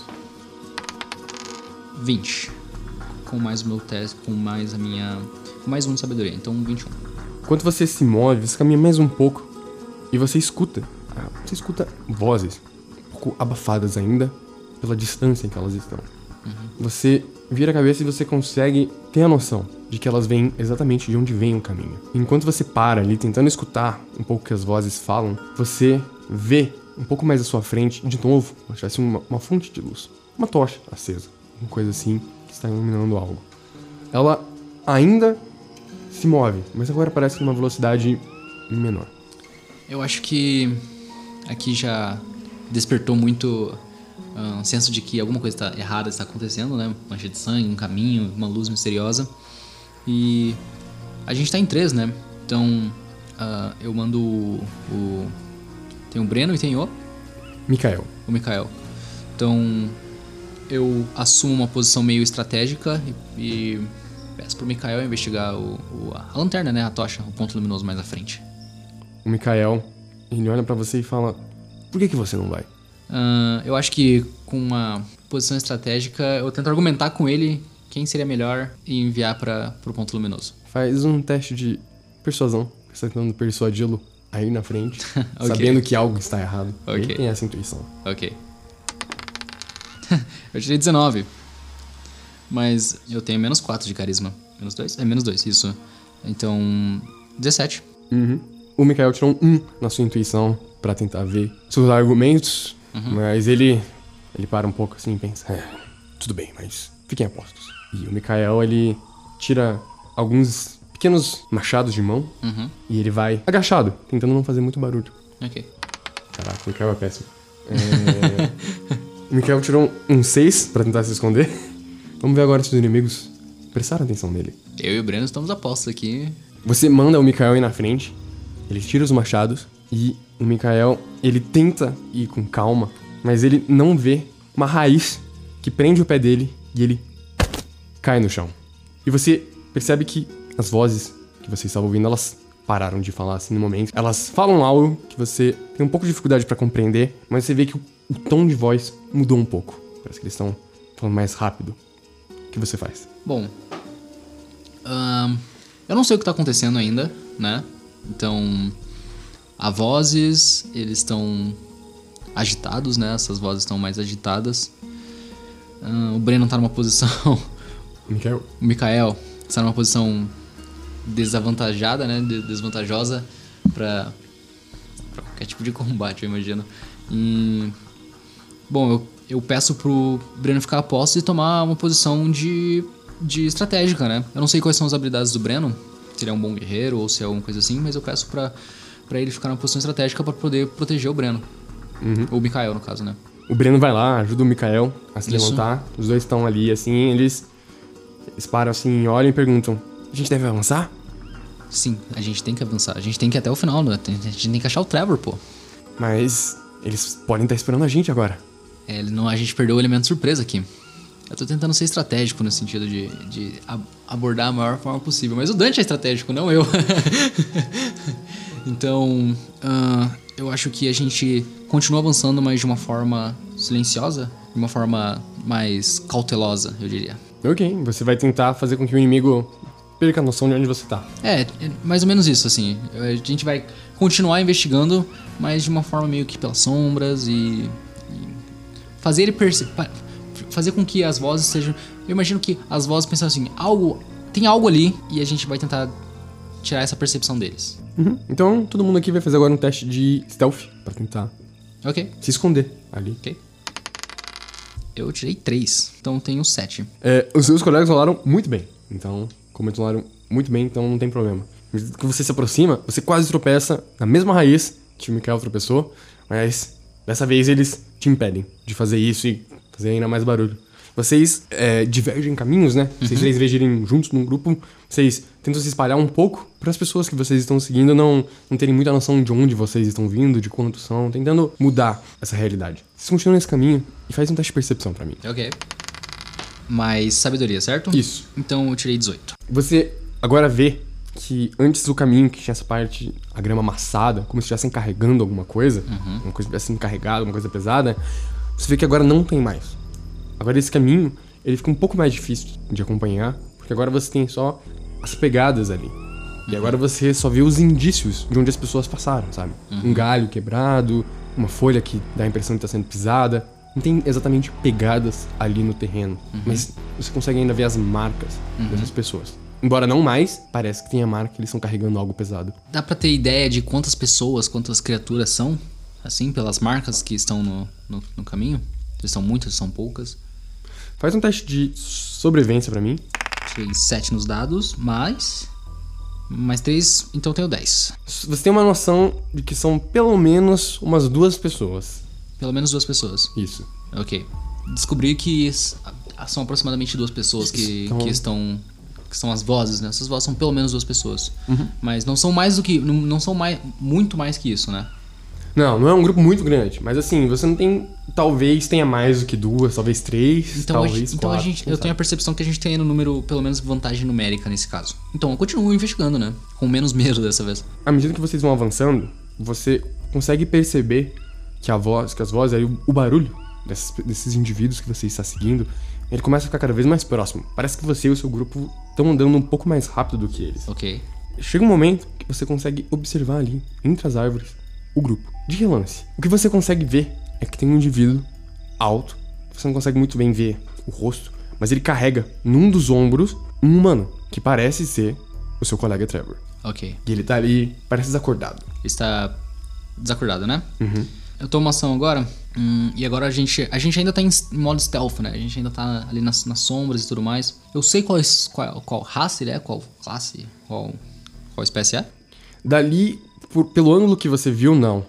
20. Com mais o meu teste, com mais um de sabedoria, então 21.
Enquanto você se move, você caminha mais um pouco e você escuta vozes um pouco abafadas ainda pela distância em que elas estão. Você vira a cabeça e você consegue ter a noção de que elas vêm exatamente de onde vem o caminho. Enquanto você para ali tentando escutar um pouco o que as vozes falam, você vê um pouco mais à sua frente, de novo, como se tivesse uma fonte de luz. Uma tocha acesa, uma coisa assim que está iluminando algo. Ela ainda se move, mas agora parece que numa velocidade menor.
Eu acho que aqui já despertou muito um senso de que alguma coisa errada está acontecendo, né? Mancha de sangue, um caminho, uma luz misteriosa. E a gente tá em 3, né? Então eu mando tem o Breno e tem o
Mikael.
O Mikael. Então eu assumo uma posição meio estratégica e peço pro Mikael investigar a lanterna, né? A tocha, o ponto luminoso mais à frente.
O Mikael, ele olha pra você e fala: por que você não vai?
Eu acho que com uma posição estratégica eu tento argumentar com ele quem seria melhor e enviar pro ponto luminoso.
Faz um teste de persuasão. Você tá tentando persuadi-lo aí na frente,
Okay.
sabendo que algo está errado.
Ok.
Ele tem essa intuição.
Ok. Eu tirei 19. Mas eu tenho menos 4 de carisma. Menos 2? É, menos 2, isso. Então, 17.
O Mikael tirou um 1 na sua intuição pra tentar ver seus argumentos, mas ele para um pouco assim e pensa: tudo bem, mas fiquem a postos. E o Mikael, ele tira alguns pequenos machados de mão e ele vai agachado, tentando não fazer muito barulho.
Ok.
Caraca, o Mikael é péssimo. O Mikael tirou um 6 pra tentar se esconder. Vamos ver agora se os inimigos prestaram atenção nele.
Eu e o Breno estamos a postos aqui.
Você manda o Mikael ir na frente, ele tira os machados e o Mikael, ele tenta ir com calma mas ele não vê uma raiz que prende o pé dele e ele cai no chão. E você percebe que as vozes que você estava ouvindo, elas pararam de falar assim no momento. Elas falam algo que você tem um pouco de dificuldade pra compreender, mas você vê que o tom de voz mudou um pouco. Parece que eles estão falando mais rápido. O que você faz?
Bom, eu não sei o que tá acontecendo ainda, né? Então, há vozes, eles estão agitados, né? Essas vozes estão mais agitadas. O Breno tá numa posição... O Mikael está numa posição desavantajada, né? Desvantajosa pra qualquer tipo de combate, eu imagino. Bom, eu peço pro Breno ficar a posto e tomar uma posição de estratégica, né? Eu não sei quais são as habilidades do Breno, se ele é um bom guerreiro ou se é alguma coisa assim, mas eu peço pra ele ficar numa posição estratégica pra poder proteger o Breno. Ou o Mikael, no caso, né?
O Breno vai lá, ajuda o Mikael a se levantar. Os dois estão ali, assim, eles param assim, olham e perguntam: a gente deve avançar?
Sim, a gente tem que avançar. A gente tem que ir até o final, né? A gente tem que achar o Trevor, pô.
Mas eles podem estar esperando a gente agora.
A gente perdeu o elemento surpresa aqui. Eu tô tentando ser estratégico no sentido de abordar a maior forma possível. Mas o Dante é estratégico, não eu. Então, eu acho que a gente continua avançando, mas de uma forma silenciosa. De uma forma mais cautelosa, eu diria.
Ok, você vai tentar fazer com que o inimigo perca a noção de onde você tá.
É mais ou menos isso, assim. A gente vai continuar investigando, mas de uma forma meio que pelas sombras e fazer ele fazer com que as vozes sejam... Eu imagino que as vozes pensam assim, tem algo ali e a gente vai tentar tirar essa percepção deles.
Então, todo mundo aqui vai fazer agora um teste de stealth pra tentar se esconder ali.
Ok. Eu tirei 3, então tenho 7.
Os seus colegas rolaram muito bem. Então, como eles rolaram muito bem, então não tem problema. Mas que você se aproxima, você quase tropeça na mesma raiz que o Mikael tropeçou, mas dessa vez eles te impedem de fazer isso e fazer ainda mais barulho. Vocês divergem caminhos, né? Vocês três irem juntos num grupo, vocês tentam se espalhar um pouco para as pessoas que vocês estão seguindo não terem muita noção de onde vocês estão vindo, de quanto são, tentando mudar essa realidade. Vocês continuam nesse caminho e faz um teste de percepção pra mim.
Ok. Mais sabedoria, certo?
Isso.
Então eu tirei 18.
Você agora vê que antes do caminho, que tinha essa parte, a grama amassada, como se estivessem carregando alguma coisa, uma coisa estivesse sendo carregada, uma coisa pesada, você vê que agora não tem mais. Agora esse caminho, ele fica um pouco mais difícil de acompanhar, porque agora você tem só as pegadas ali. E agora você só vê os indícios de onde as pessoas passaram, sabe? Um galho quebrado, uma folha que dá a impressão de estar sendo pisada. Não tem exatamente pegadas ali no terreno, mas você consegue ainda ver as marcas dessas pessoas. Embora não mais, parece que tem a marca que eles estão carregando algo pesado.
Dá pra ter ideia de quantas pessoas, quantas criaturas são? Assim, pelas marcas que estão no caminho? Se são muitas, se são poucas?
Faz um teste de sobrevivência pra mim.
Tirei 7 nos dados, mais 3, então eu tenho 10.
Você tem uma noção de que são pelo menos umas 2 pessoas.
Pelo menos 2 pessoas.
Isso.
Ok. Descobri que são aproximadamente 2 pessoas que são as vozes, né? Essas vozes são pelo menos 2 pessoas. Mas não são mais do que... Não são muito mais que isso, né?
Não é um grupo muito grande. Mas assim, você não tem... Talvez tenha mais do que 2, talvez 3, talvez 4.
Eu tenho a percepção que a gente tem no número, pelo menos, vantagem numérica nesse caso. Então eu continuo investigando, né? Com menos medo dessa vez.
À medida que vocês vão avançando, você consegue perceber que as vozes, aí, o barulho desses indivíduos que você está seguindo, ele começa a ficar cada vez mais próximo. Parece que você e o seu grupo estão andando um pouco mais rápido do que eles.
Ok.
Chega um momento que você consegue observar ali, entre as árvores, o grupo, de relance. O que você consegue ver é que tem um indivíduo alto, você não consegue muito bem ver o rosto, mas ele carrega num dos ombros um humano, que parece ser o seu colega Trevor.
Ok.
E ele tá ali, parece desacordado.
Está desacordado, né? Eu tomo uma ação agora, e agora a gente ainda tá em modo stealth, né? A gente ainda tá ali nas sombras e tudo mais. Eu sei qual raça ele é, qual classe, qual espécie é?
Dali, pelo ângulo que você viu, não.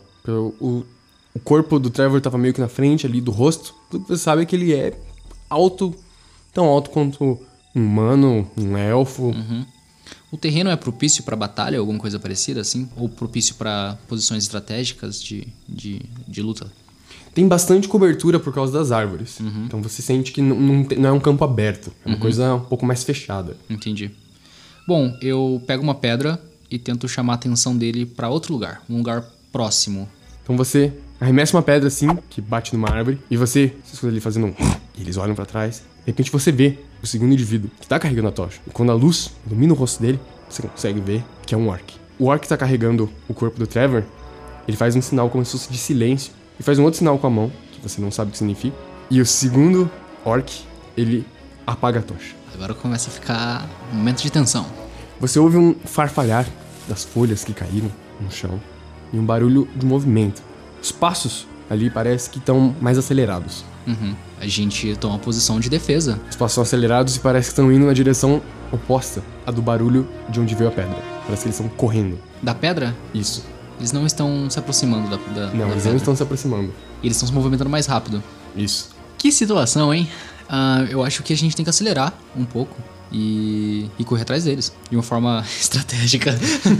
O corpo do Trevor tava meio que na frente ali do rosto. Tudo que você sabe é que ele é alto, tão alto quanto um humano, um elfo.
O terreno é propício pra batalha, alguma coisa parecida assim? Ou propício pra posições estratégicas de luta?
tem bastante cobertura por causa das árvores. Então você sente que não é um campo aberto. É uma coisa um pouco mais fechada.
Entendi. Bom, eu pego uma pedra e tento chamar a atenção dele pra outro lugar. Um lugar próximo.
Então você arremessa uma pedra assim, que bate numa árvore, e você escuta ali fazendo um... E eles olham pra trás. De repente você vê o segundo indivíduo que tá carregando a tocha. E quando a luz ilumina o rosto dele, você consegue ver que é um orc. O orc tá carregando o corpo do Trevor. Ele faz um sinal como se fosse de silêncio. E faz um outro sinal com a mão, que você não sabe o que significa. E o segundo orc, ele apaga a tocha.
Agora começa a ficar um momento de tensão.
Você ouve um farfalhar das folhas que caíram no chão. E um barulho de movimento. Os passos ali parece que estão mais acelerados.
A gente toma posição de defesa.
Os passos são acelerados e parece que estão indo na direção oposta à do barulho de onde veio a pedra. Parece que eles estão correndo.
Da pedra,
Isso.
eles não estão se aproximando da
Não, eles
pedra.
não estão se aproximando.
Eles estão se movimentando mais rápido.
Isso.
Que situação, hein? Eu acho que a gente tem que acelerar um pouco e correr atrás deles. De uma forma estratégica.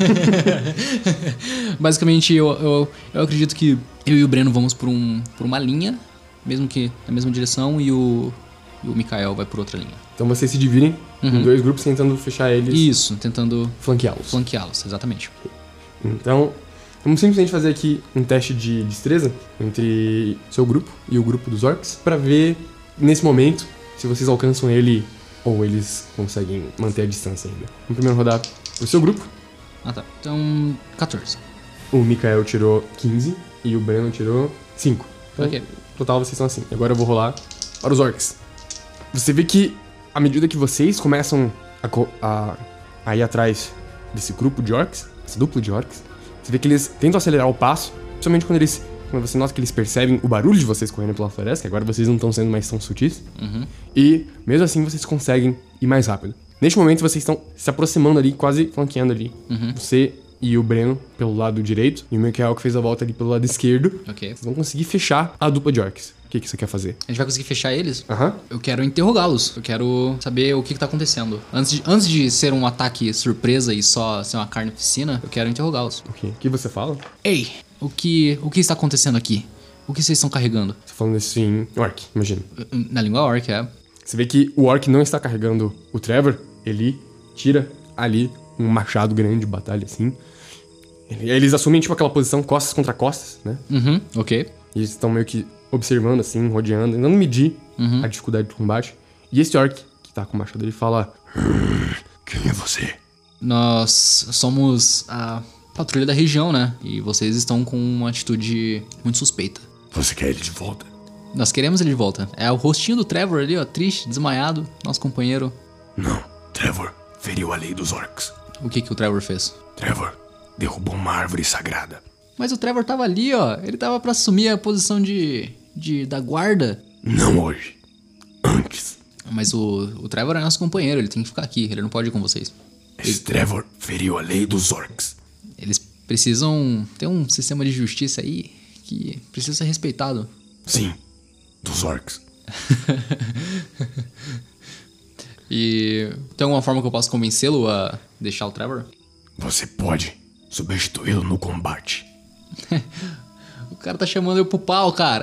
Basicamente, eu acredito que eu e o Breno vamos por uma linha, mesmo que na mesma direção, e o Mikael vai por outra linha.
Então vocês se dividem em dois grupos tentando fechar eles.
Isso, tentando
Flanqueá-los.
flanqueá-los, exatamente.
Então, vamos simplesmente fazer aqui um teste de destreza entre seu grupo e o grupo dos orcs pra ver, nesse momento, se vocês alcançam ele ou eles conseguem manter a distância ainda. Vamos primeiro rodar o seu grupo.
Ah, tá. Então, 14.
O Mikael tirou 15 e o Breno tirou 5. Então,
Ok.
no total vocês são assim. Agora eu vou rolar para os orcs. Você vê que, à medida que vocês começam a ir atrás desse grupo de orcs, esse duplo de orcs, você vê que eles tentam acelerar o passo, principalmente quando você nota que eles percebem o barulho de vocês correndo pela floresta, que agora vocês não estão sendo mais tão sutis. E, mesmo assim, vocês conseguem ir mais rápido. Neste momento, vocês estão se aproximando ali, quase flanqueando ali. Você e o Breno pelo lado direito, e o Mikael que fez a volta ali pelo lado esquerdo.
Ok.
Vocês vão conseguir fechar a dupla de orcs. O que você quer fazer?
A gente vai conseguir fechar eles?
Aham.
Eu quero interrogá-los. Eu quero saber o que tá acontecendo. Antes de ser um ataque surpresa e só ser uma carnificina, eu quero interrogá-los.
Ok. O que você fala?
Ei, o que está acontecendo aqui? O que vocês estão carregando?
Você falando isso em orc, imagina.
Na língua orc, é.
Você vê que o orc não está carregando o Trevor, ele tira ali um machado grande de batalha assim. Eles assumem tipo aquela posição costas contra costas, né?
Ok.
E eles estão meio que observando assim, rodeando, tentando medir a dificuldade do combate. E esse orc que tá com o machado, ele fala: quem é você?
Nós somos a patrulha da região, né? E vocês estão com uma atitude muito suspeita.
Você quer ele de volta?
Nós queremos ele de volta. É o rostinho do Trevor ali, ó, triste, desmaiado, nosso companheiro.
Não, Trevor feriu a lei dos orcs.
O que o Trevor fez?
Trevor derrubou uma árvore sagrada.
Mas o Trevor tava ali, ó. Ele tava pra assumir a posição da guarda.
Não hoje. Antes.
Mas o Trevor é nosso companheiro, ele tem que ficar aqui, ele não pode ir com vocês.
Esse Trevor feriu a lei dos orcs.
Eles precisam ter um sistema de justiça aí que precisa ser respeitado.
Sim, dos orcs.
E tem alguma forma que eu possa convencê-lo a deixar o Trevor?
Você pode substituí-lo no combate.
O cara tá chamando eu pro pau, cara.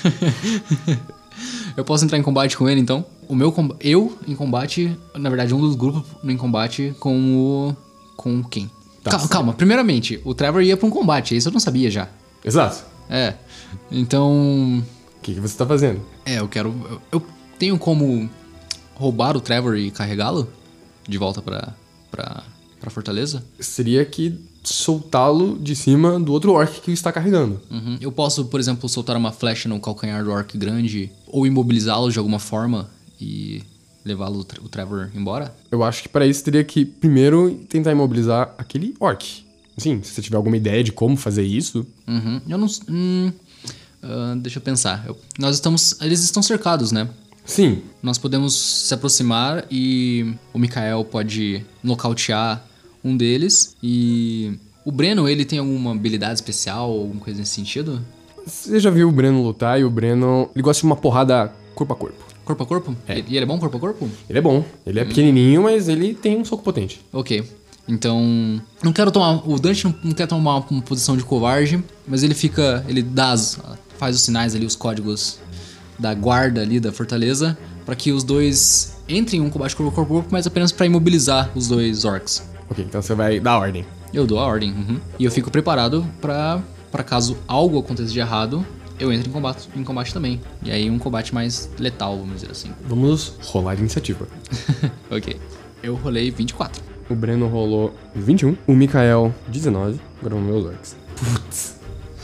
Eu posso entrar em combate com ele, então? Eu em combate, na verdade, um dos grupos em combate com quem?
Tá,
Calma, primeiramente, o Trevor ia pra um combate, isso eu não sabia já.
Exato.
É, então...
O que você tá fazendo?
Eu tenho como roubar o Trevor e carregá-lo de volta pra fortaleza?
Seria que soltá-lo de cima do outro orc que está carregando.
Eu posso, por exemplo, soltar uma flecha no calcanhar do orc grande ou imobilizá-lo de alguma forma e levá-lo, o Trevor, embora?
Eu acho que para isso teria que primeiro tentar imobilizar aquele orc. Sim, se você tiver alguma ideia de como fazer isso.
Eu não... deixa eu pensar. Eles estão cercados, né?
Sim.
Nós podemos se aproximar e o Mikael pode nocautear um deles. E o Breno, ele tem alguma habilidade especial ou alguma coisa nesse sentido?
Você já viu o Breno lutar e o Breno... Ele gosta de uma porrada corpo a corpo.
Corpo a corpo?
É.
E ele é bom corpo a corpo?
Ele é bom. Ele é pequenininho, mas ele tem um soco potente.
Ok. Então, não quero tomar... O Dante não quer tomar uma posição de covarde, mas ele fica... Ele dá faz os sinais ali, os códigos da guarda ali da fortaleza, pra que os dois entrem em um combate corpo a corpo, mas apenas pra imobilizar os dois orcs.
Ok, então você vai dar ordem.
Eu dou a ordem, e eu fico preparado pra caso algo aconteça de errado, eu entro em combate também. E aí um combate mais letal, vamos dizer assim.
Vamos rolar a iniciativa.
Ok. Eu rolei 24.
O Breno rolou 21, o Mikael 19, agora vamos ver os orcs. Putz.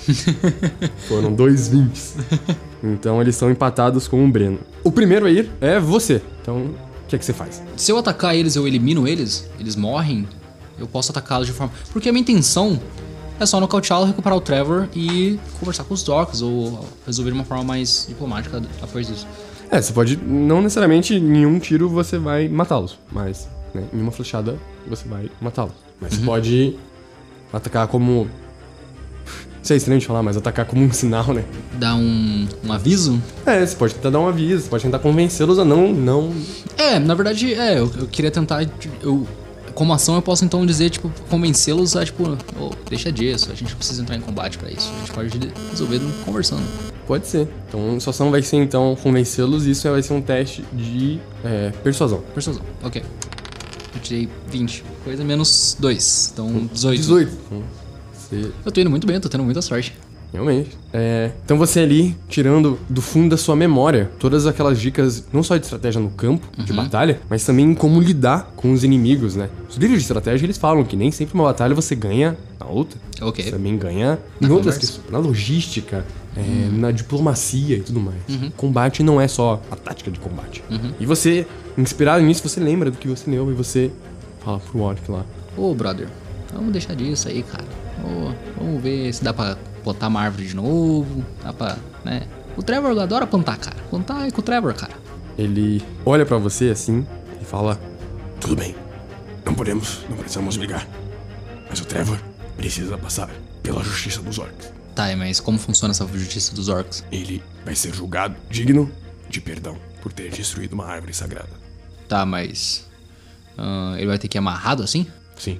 Foram 2 20s. Então eles estão empatados com o Breno. O primeiro a ir é você. Então, o que é que você faz?
Se eu atacar eles, eu elimino eles, eles morrem, eu posso atacá-los de forma... Porque a minha intenção é só nocauteá-lo, recuperar o Trevor e conversar com os orcs ou resolver de uma forma mais diplomática após isso.
Você pode... Não necessariamente em um tiro você vai matá-los, mas né, em uma flechada você vai matá-los. Mas você pode atacar como... Isso é estranho de falar, mas atacar como um sinal, né?
Dá um aviso?
Você pode tentar dar um aviso, você pode tentar convencê-los a não...
Na verdade, eu queria tentar... Como ação, eu posso então dizer, tipo, convencê-los a, tipo, deixa disso, a gente não precisa entrar em combate pra isso. A gente pode resolver conversando.
Pode ser. Então, sua ação vai ser, então, convencê-los e isso vai ser um teste de persuasão.
Persuasão, ok. Eu tirei 20, coisa menos 2, então 18.
18.
Eu tô indo muito bem, tô tendo muita sorte.
Realmente. Então você ali, tirando do fundo da sua memória todas aquelas dicas, não só de estratégia no campo, de batalha, mas também como lidar com os inimigos, né? Os livros de estratégia, eles falam que nem sempre uma batalha você ganha na luta.
Ok.
Você também ganha em outras questões, na logística, na diplomacia e tudo mais. Combate não é só a tática de combate. E você, inspirado nisso, você lembra do que você leu e você fala pro orc lá.
Brother, vamos deixar disso aí, cara. Vamos ver se dá pra botar uma árvore de novo, dá pra, né? O Trevor adora plantar, cara. Plantar é com o Trevor, cara.
Ele olha pra você assim e fala:
Tudo bem. Não precisamos brigar. Mas o Trevor precisa passar pela justiça dos orcs.
Tá, mas como funciona essa justiça dos orcs?
Ele vai ser julgado digno de perdão por ter destruído uma árvore sagrada.
Tá, mas... ele vai ter que ir amarrado assim?
Sim.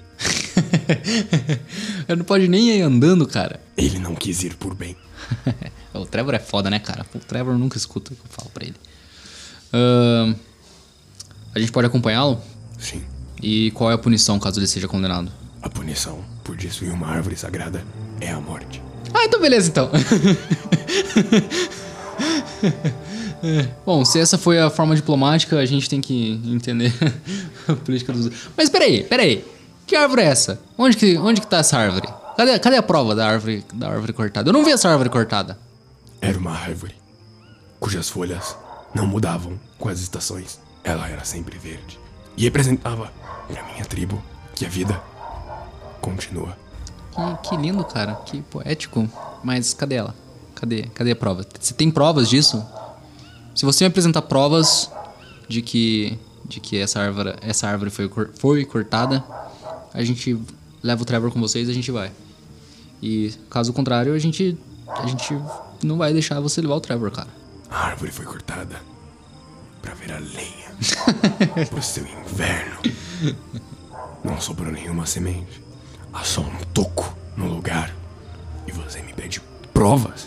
Ele não pode nem ir andando, cara.
Ele não quis ir por bem.
O Trevor é foda, né, cara? O Trevor nunca escuta o que eu falo pra ele. A gente pode acompanhá-lo?
Sim.
E qual é a punição caso ele seja condenado?
A punição por destruir uma árvore sagrada é a morte.
Então beleza, então. Bom, se essa foi a forma diplomática, a gente tem que entender a política dos... Mas peraí. Que árvore é essa? Onde que tá essa árvore? Cadê a prova da árvore cortada? Eu não vi essa árvore cortada.
Era uma árvore cujas folhas não mudavam com as estações. Ela era sempre verde. E representava pra minha tribo que a vida continua.
Que lindo, cara. Que poético. Mas cadê ela? Cadê a prova? Você tem provas disso? Se você me apresentar provas de que essa árvore foi cortada, a gente leva o Trevor com vocês e a gente vai. E caso contrário, a gente não vai deixar você levar o Trevor, cara.
A árvore foi cortada pra ver a lenha pro seu inverno. Não sobrou nenhuma semente. Há só um toco no lugar. E você me pede provas?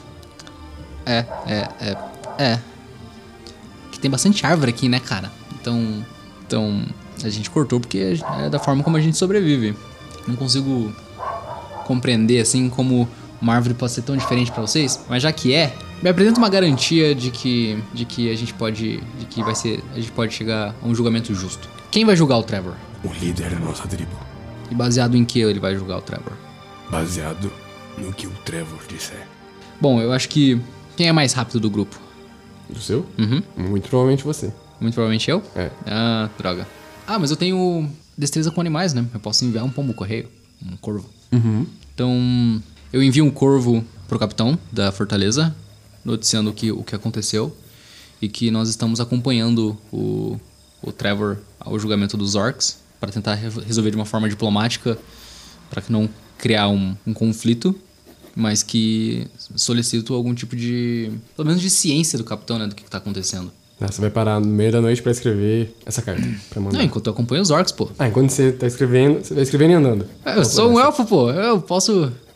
Que tem bastante árvore aqui, né, cara? Então a gente cortou porque é da forma como a gente sobrevive. Não consigo compreender, assim, como uma árvore pode ser tão diferente pra vocês. Mas já que me apresenta uma garantia de que a gente pode chegar a um julgamento justo. Quem vai julgar o Trevor?
O líder da nossa tribo.
E baseado em que ele vai julgar o Trevor?
Baseado no que o Trevor disser.
Bom, eu acho que... Quem é mais rápido do grupo?
Do seu? Muito provavelmente você.
Muito provavelmente eu?
É.
Droga. Mas eu tenho destreza com animais, né? Eu posso enviar um pombo-correio, um corvo. Então, eu envio um corvo pro capitão da fortaleza, noticiando o que aconteceu e que nós estamos acompanhando o Trevor ao julgamento dos orcs para tentar resolver de uma forma diplomática, para que não criar um conflito, mas que solicito algum tipo de... pelo menos de ciência do capitão, né? Do que tá acontecendo.
Você vai parar no meio da noite pra escrever essa carta, pra mandar.
Não, enquanto eu acompanho os orcs, pô.
Enquanto você tá escrevendo, você vai escrevendo e andando.
Eu sou um elfo, pô. Eu posso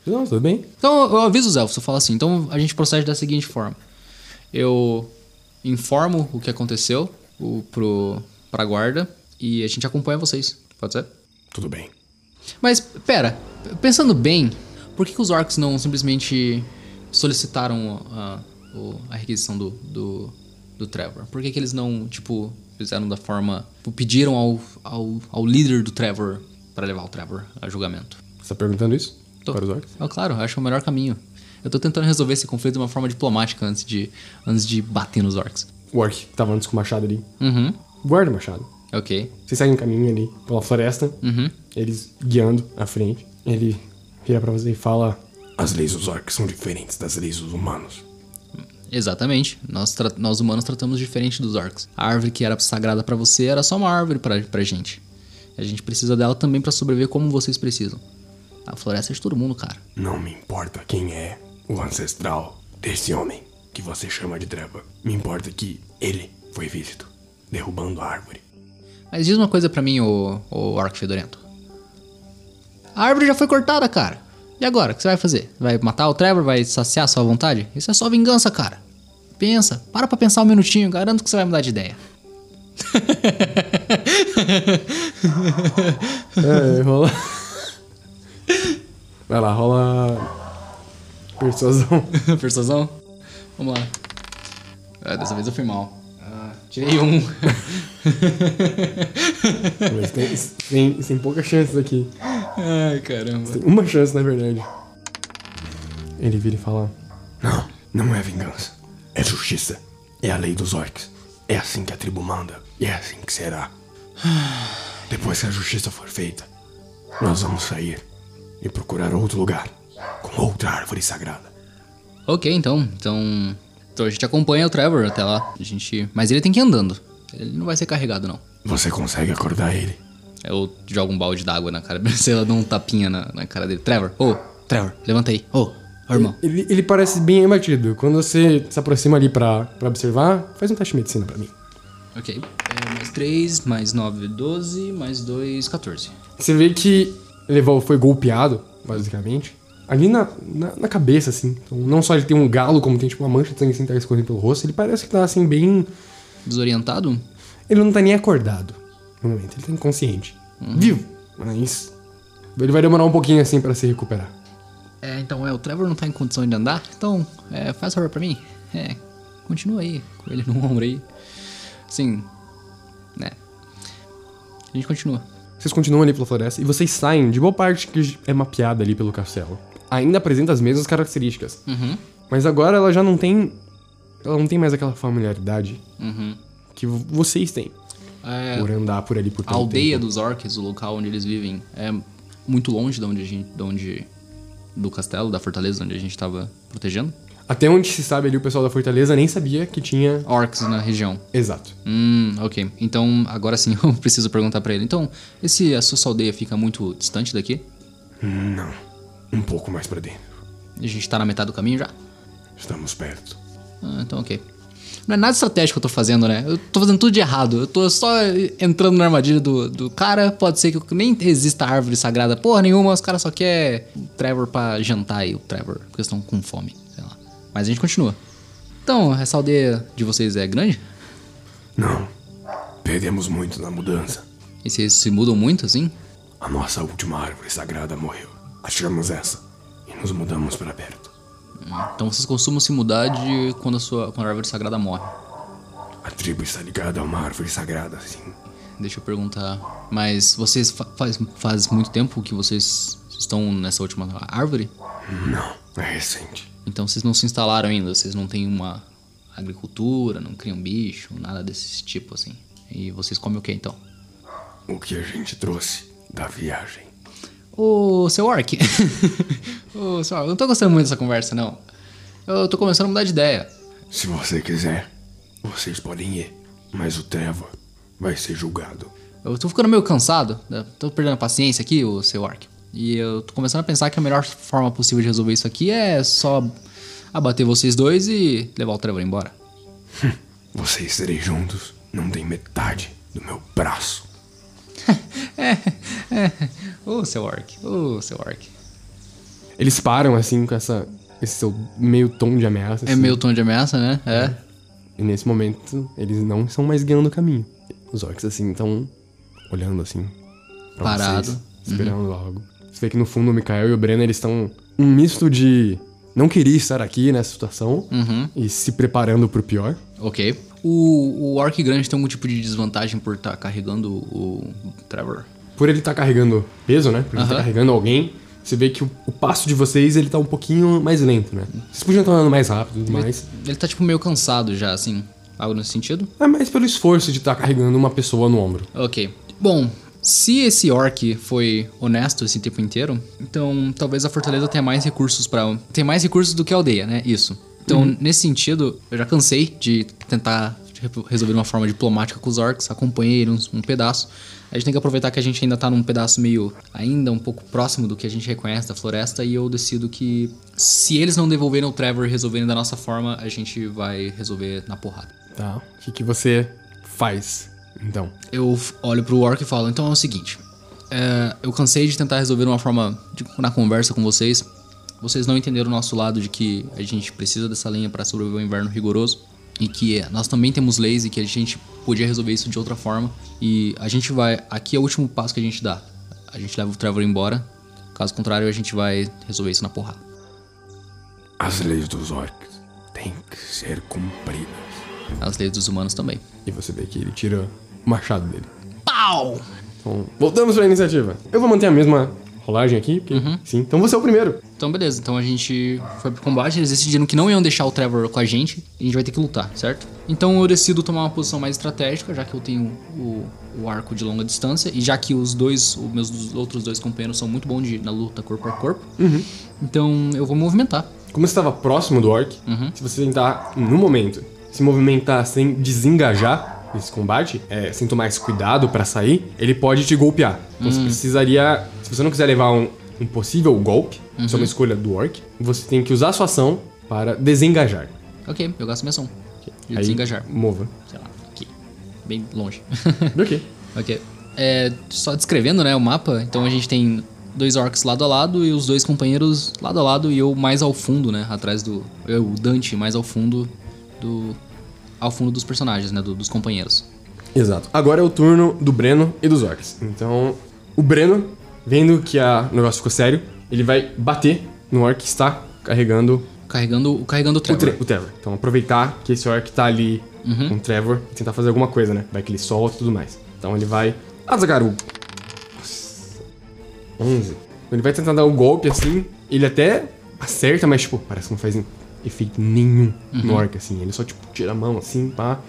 Não, tudo bem.
Então eu aviso os elfos, eu falo assim, então a gente procede da seguinte forma. Eu informo o que aconteceu pra guarda e a gente acompanha vocês, pode ser?
Tudo bem.
Mas, pera, pensando bem, por que os orcs não simplesmente solicitaram a requisição do Trevor? Por que eles não, tipo, fizeram da forma... Pediram ao líder do Trevor para levar o Trevor a julgamento?
Você tá perguntando isso?
Tô.
Para os orcs?
Claro, acho que é o melhor caminho. Eu tô tentando resolver esse conflito de uma forma diplomática antes de bater nos orcs.
O orc que tava antes com o machado ali.
Uhum,
Guarda o machado.
ok.
Vocês seguem um caminho ali pela floresta.
Uhum.
Eles guiando à frente. Ele vira pra você e fala...
As leis dos orcs são diferentes das leis dos humanos.
Exatamente. Nós humanos tratamos diferente dos orcs. A árvore que era sagrada pra você era só uma árvore pra gente. A gente precisa dela também pra sobreviver como vocês precisam. A floresta é de todo mundo, cara.
Não me importa quem é o ancestral desse homem que você chama de Trevor. Me importa que ele foi visto derrubando a árvore.
Mas diz uma coisa pra mim, ô orc fedorento. A árvore já foi cortada, cara. E agora? O que você vai fazer? Vai matar o Trevor? Vai saciar a sua vontade? Isso é só vingança, cara. Pensa. Para pra pensar um minutinho. Garanto que você vai mudar de ideia.
rola... Vai lá, rola... Persuasão.
Persuasão? Vamos lá. Dessa vez eu fui mal. Tirei um.
Mas tem poucas chances aqui.
Ai, caramba.
Tem uma chance, na verdade. Ele vira e fala...
Não é vingança. É justiça. É a lei dos orcs. É assim que a tribo manda. E é assim que será. Depois que a justiça for feita, nós vamos sair e procurar outro lugar com outra árvore sagrada.
Ok, então a gente acompanha o Trevor até lá. Mas ele tem que ir andando. Ele não vai ser carregado, não.
Você consegue acordar ele?
Eu jogo um balde d'água na cara, sei lá, dou um tapinha na cara dele. Trevor, Trevor, levanta aí. Irmão.
Ele parece bem abatido. Quando você se aproxima ali pra observar, faz um teste de medicina pra mim.
Ok. Mais 3, mais 9, 12, mais 2, 14.
Você vê que ele foi golpeado, basicamente. Ali na cabeça, assim. Então, não só ele tem um galo, como tem tipo uma mancha de sangue assim, tá escorrendo pelo rosto. Ele parece que tá assim, bem...
Desorientado?
Ele não tá nem acordado no momento. Ele tá inconsciente. Vivo. Mas... ele vai demorar um pouquinho assim pra se recuperar.
Então o Trevor não tá em condição de andar. Então, faz favor pra mim. Continua aí, com ele no ombro aí. Assim, né. A gente continua.
Vocês continuam ali pela floresta e vocês saem de boa parte que é mapeada ali pelo castelo. Ainda apresenta as mesmas características.
Uhum.
Mas agora ela já não tem... ela não tem mais aquela familiaridade que vocês têm. Por andar por ali por tanto
A aldeia
tempo.
dos orcs, o local onde eles vivem, é muito longe do castelo, da fortaleza onde a gente tava protegendo.
Até onde se sabe ali, o pessoal da fortaleza nem sabia que tinha...
Orcs na região.
Exato.
Ok. Então, agora sim, eu preciso perguntar pra ele. Então, a sua aldeia fica muito distante daqui?
Não. Um pouco mais pra dentro.
A gente tá na metade do caminho já?
Estamos perto.
Então ok. Não é nada estratégico que eu tô fazendo, né? Eu tô fazendo tudo de errado. Eu tô só entrando na armadilha do cara. Pode ser que nem exista árvore sagrada porra nenhuma. Os caras só querem o Trevor pra jantar aí. O Trevor, porque eles estão com fome. Sei lá. Mas a gente continua. Então, essa aldeia de vocês é grande?
Não. Perdemos muito na mudança.
E vocês se mudam muito, assim?
A nossa última árvore sagrada morreu. Achamos essa e nos mudamos para perto.
Então vocês costumam se mudar quando a árvore sagrada morre.
A tribo está ligada a uma árvore sagrada, sim.
Deixa eu perguntar. Mas vocês faz muito tempo que vocês estão nessa última árvore?
Não, é recente.
Então vocês não se instalaram ainda? Vocês não têm uma agricultura, não criam bicho, nada desse tipo assim? E vocês comem o que então?
O que a gente trouxe da viagem.
Ô, seu orc. Ô, seu orc, eu não tô gostando muito dessa conversa, não. Eu tô começando a mudar de ideia.
Se você quiser, vocês podem ir. Mas o Trevor vai ser julgado.
Eu tô ficando meio cansado. Tô perdendo a paciência aqui, ô, seu orc. E eu tô começando a pensar que a melhor forma possível de resolver isso aqui é só abater vocês dois e levar o Trevor embora.
Vocês três juntos não tem metade do meu braço.
Ô, seu orc. Ô, seu orc.
Eles param, assim, com esse seu meio tom de ameaça.
É
assim.
meio tom de ameaça, né? É.
E nesse momento, eles não estão mais guiando o caminho. Os orcs, assim, estão olhando, assim, pra
Parado.
vocês, esperando algo. Você vê que no fundo o Mikael e o Brenner, eles estão um misto de não querer estar aqui nessa situação e se preparando pro pior.
Ok. O orc grande tem algum tipo de desvantagem por estar carregando o Trevor?
Por ele estar carregando peso, né? Por ele estar carregando alguém, você vê que o passo de vocês, ele tá um pouquinho mais lento, né? Vocês podiam estar andando mais rápido e tudo mais.
Ele tá, tipo, meio cansado já, assim. Algo nesse sentido?
É mais pelo esforço de estar carregando uma pessoa no ombro.
Ok. Bom, se esse orc foi honesto esse tempo inteiro, então talvez a fortaleza tenha mais recursos tem mais recursos do que a aldeia, né? Isso. Então, nesse sentido, eu já cansei de tentar resolver de uma forma diplomática com os orcs. Acompanhei eles um pedaço. A gente tem que aproveitar que a gente ainda tá num pedaço meio... ainda um pouco próximo do que a gente reconhece da floresta. E eu decido que se eles não devolverem o Trevor e resolverem da nossa forma, a gente vai resolver na porrada.
Tá. O que você faz, então?
Eu olho pro orc e falo, então é o seguinte. Eu cansei de tentar resolver de uma forma... na conversa com vocês. Vocês não entenderam o nosso lado de que a gente precisa dessa lenha para sobreviver ao inverno rigoroso. E que nós também temos leis e que a gente podia resolver isso de outra forma. E a gente vai... aqui é o último passo que a gente dá. A gente leva o Trevor embora. Caso contrário, a gente vai resolver isso na porrada.
As leis dos orcs têm que ser cumpridas.
As leis dos humanos também.
E você vê que ele tira o machado dele.
Pau!
Então, voltamos pra iniciativa. Eu vou manter a mesma rolagem aqui, porque sim. Então você é o primeiro.
Então beleza, então a gente foi pro combate. Eles decidiram que não iam deixar o Trevor com a gente. E a gente vai ter que lutar, certo? Então eu decido tomar uma posição mais estratégica, já que eu tenho o arco de longa distância. E já que os meus outros dois companheiros são muito bons na luta corpo a corpo. Então eu vou movimentar.
Como você estava próximo do orc, se você tentar, no momento, se movimentar sem desengajar nesse combate, sem tomar esse cuidado pra sair, ele pode te golpear. Então você precisaria... Se você não quiser levar um possível golpe, isso é uma escolha do orc, você tem que usar a sua ação para desengajar.
Ok, eu gasto minha ação. De
Aí,
desengajar.
Mova.
Sei lá, aqui. Bem longe.
Ok.
Ok. Só descrevendo, né, o mapa, então a gente tem 2 orcs lado a lado e os 2 companheiros lado a lado e eu mais ao fundo, né, atrás do... o Dante mais ao fundo dos personagens, né, dos companheiros.
Exato. Agora é o turno do Breno e dos orcs. Então, o Breno, vendo que o negócio ficou sério, ele vai bater no orc que está carregando
o Trevor.
o Trevor. Então, aproveitar que esse orc tá ali com o Trevor e tentar fazer alguma coisa, né? Vai que ele solta e tudo mais. Então, ele vai atacar o... 11. Ele vai tentar dar um golpe assim, ele até acerta, mas, tipo, parece que não faz efeito nenhum no orc, assim. Ele só, tipo, tira a mão, assim, pá.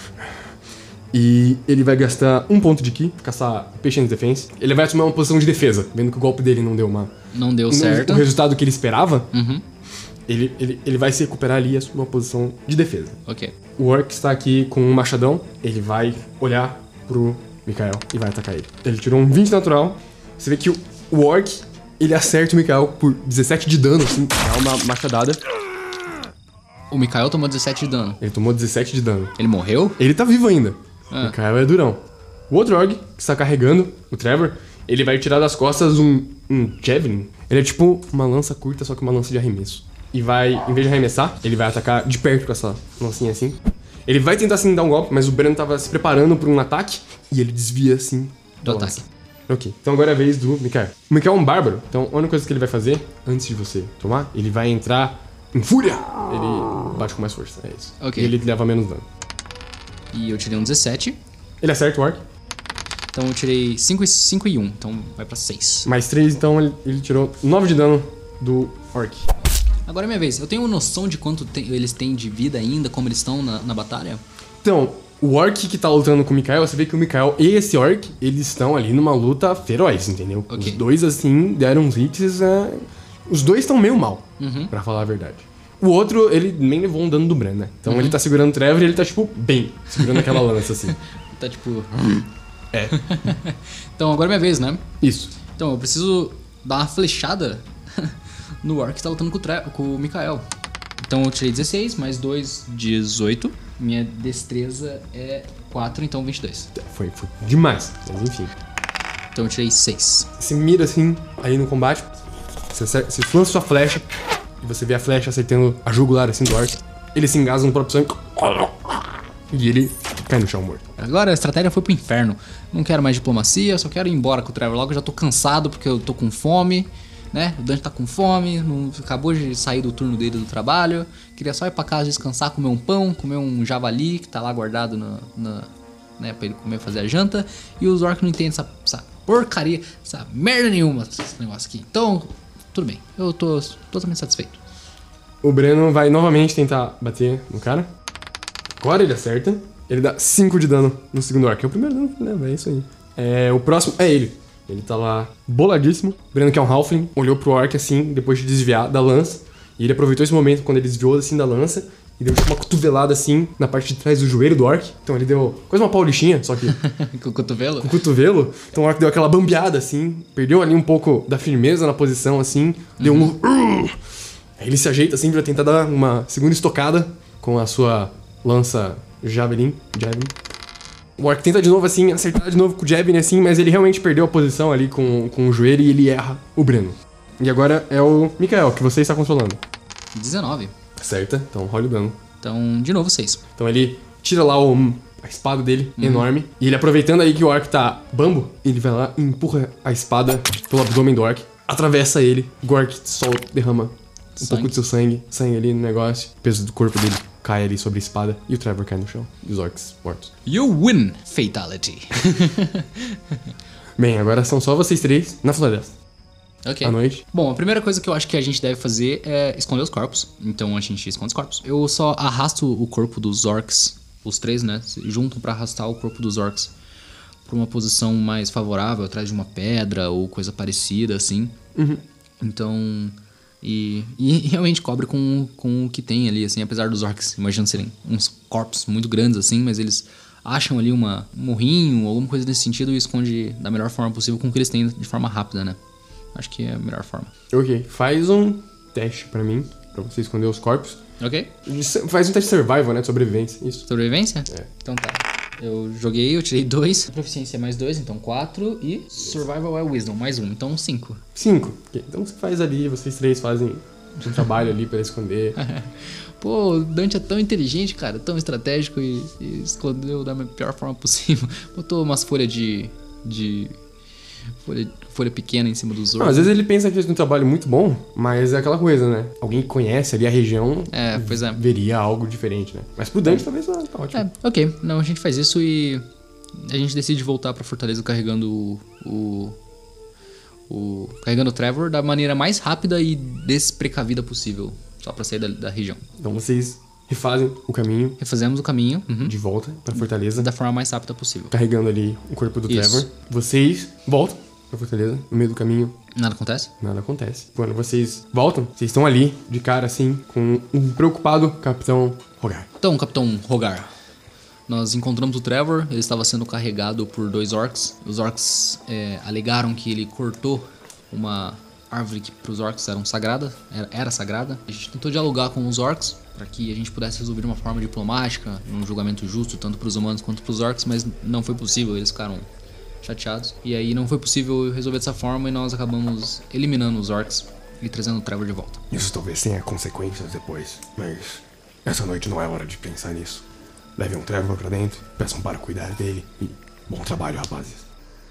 E ele vai gastar 1 ponto de ki, caçar Patience Defense. Ele vai assumir uma posição de defesa, vendo que o golpe dele não deu
certo.
O resultado que ele esperava. Ele vai se recuperar ali e assumir uma posição de defesa.
Ok.
O orc está aqui com um machadão. Ele vai olhar pro Mikael e vai atacar ele. Ele tirou um 20 natural. Você vê que o orc, ele acerta o Mikael por 17 de dano, assim. Dá uma machadada.
O Mikael tomou 17 de dano.
Ele tomou 17 de dano.
Ele morreu?
Ele tá vivo ainda. O Mikael é durão. O outro orc, que está carregando o Trevor, ele vai tirar das costas um javelin. Ele é tipo uma lança curta, só que uma lança de arremesso. E vai, em vez de arremessar, ele vai atacar de perto com essa lancinha assim. Ele vai tentar assim dar um golpe, mas o Breno tava se preparando para um ataque. E ele desvia assim
do ataque.
Ok, então agora é a vez do Mikael. O Mikael é um bárbaro, então a única coisa que ele vai fazer, antes de você tomar, ele vai entrar em fúria. Ele bate com mais força, é isso.
Ok.
E ele leva menos dano.
E eu tirei um 17.
Ele acerta o orc.
Então eu tirei 5 e 1, então vai pra 6.
Mais 3, então ele tirou 9 de dano do orc.
Agora é minha vez. Eu tenho noção de quanto eles têm de vida ainda, como eles estão na batalha?
Então, o orc que tá lutando com o Mikael, você vê que o Mikael e esse orc, eles estão ali numa luta feroz, entendeu?
Okay.
Os dois, assim, deram uns hits. Os dois estão meio mal, pra falar a verdade. O outro, ele nem levou um dano do Bran, né? Então ele tá segurando o Trevor e ele tá, tipo, bem, segurando aquela lança, assim.
Tá, tipo...
É.
Então, agora é minha vez, né?
Isso.
Então, eu preciso dar uma flechada no orc que tá lutando com o Mikael. Então, eu tirei 16, mais 2, 18. Minha destreza é 4, então 22.
Foi demais, mas enfim.
Então, eu tirei 6.
Você mira, assim, aí no combate, Você lança sua flecha e você vê a flecha acertando a jugular assim do orc. Ele se engasa no próprio sangue e ele cai no chão morto.
Agora a estratégia foi pro inferno. Não quero mais diplomacia, só quero ir embora com o Trevor logo. Eu já tô cansado porque eu tô com fome, né? O Dante tá com fome, acabou de sair do turno dele do trabalho. Queria só ir pra casa descansar, comer um pão, comer um javali que tá lá guardado né, pra ele comer, fazer a janta. E os orcs não entendem essa porcaria, essa merda nenhuma, esse negócio aqui. Então, tudo bem, eu tô totalmente satisfeito.
O Breno vai novamente tentar bater no cara. Agora ele acerta. Ele dá 5 de dano no segundo orc. É o primeiro dano que leva, é isso aí. O próximo é ele. Ele tá lá boladíssimo. O Breno, que é um halfling, olhou pro orc assim, depois de desviar da lança. E ele aproveitou esse momento quando ele desviou assim da lança e deu tipo uma cotovelada assim na parte de trás do joelho do orc. Então ele deu quase uma paulistinha, só que
Com o cotovelo?
com o cotovelo. Então o orc deu aquela bambeada assim, perdeu ali um pouco da firmeza na posição assim, deu um... Aí ele se ajeita assim pra tentar dar uma segunda estocada com a sua lança javelin. O orc tenta de novo assim, acertar de novo com o javelin assim, mas ele realmente perdeu a posição ali com o joelho e ele erra o Breno. E agora é o Mikael, que você está controlando.
19.
Acerta, então rola o dano.
Então, de novo, 6.
Então ele tira lá a espada dele, enorme, e ele aproveitando aí que o orc tá bambo, ele vai lá e empurra a espada pelo abdômen do orc, atravessa ele, o orc só derrama um pouco de seu sangue ali no negócio, o peso do corpo dele cai ali sobre a espada e o Trevor cai no chão, e os orcs mortos.
You win, Fatality.
Bem, agora são só vocês três na floresta.
Ok.
À noite.
Bom, a primeira coisa que eu acho que a gente deve fazer é esconder os corpos. Então a gente esconde os corpos. Eu só arrasto o corpo dos orcs, os três, né? Juntam pra arrastar o corpo dos orcs pra uma posição mais favorável, atrás de uma pedra ou coisa parecida, assim. Então... E realmente cobre com o que tem ali, assim, apesar dos orcs, imagino serem uns corpos muito grandes, assim, mas eles acham ali um morrinho, alguma coisa nesse sentido e esconde da melhor forma possível com o que eles têm de forma rápida, né? Acho que é a melhor forma.
Ok, faz um teste pra mim, pra você esconder os corpos.
Ok.
Faz um teste de survival, né, de sobrevivência, isso.
Sobrevivência?
É.
Então tá. Eu tirei 2. Proficiência é mais 2, então 4. E survival é wisdom, mais 1, então 5.
5. Okay. Então você faz ali, vocês três fazem um trabalho ali pra esconder.
Pô, o Dante é tão inteligente, cara, tão estratégico e escondeu da pior forma possível. Botou umas folhas de folha pequena em cima dos
Não,
orcs.
às vezes ele pensa que fez um trabalho muito bom, mas é aquela coisa, né? Alguém que conhece ali a região
Pois é.
veria algo diferente, né? Mas pro Dante talvez tá ótimo.
Ok. Não, a gente faz isso e a gente decide voltar pra Fortaleza carregando carregando o Trevor da maneira mais rápida e desprecavida possível, só pra sair da região.
Então vocês refazem o caminho
Refazemos o caminho
de volta pra Fortaleza,
da forma mais rápida possível.
carregando ali o corpo do
Isso.
Trevor. Vocês voltam pra Fortaleza, no meio do caminho,
Nada acontece?
nada acontece. Quando vocês voltam, vocês estão ali, de cara assim, com um preocupado Capitão Rogar.
Então, Capitão Rogar, nós encontramos o Trevor, ele estava sendo carregado por 2 orcs. Os orcs alegaram que ele cortou uma árvore que para os orcs era sagrada. A gente tentou dialogar com os orcs para que a gente pudesse resolver de uma forma diplomática, um julgamento justo tanto para os humanos quanto para os orcs, mas não foi possível, eles ficaram chateados. E aí não foi possível resolver dessa forma e nós acabamos eliminando os orcs e trazendo o Trevor de volta.
Isso talvez tenha consequências depois, mas essa noite não é hora de pensar nisso. Levem um Trevor pra dentro, peçam para cuidar dele e bom trabalho, rapazes.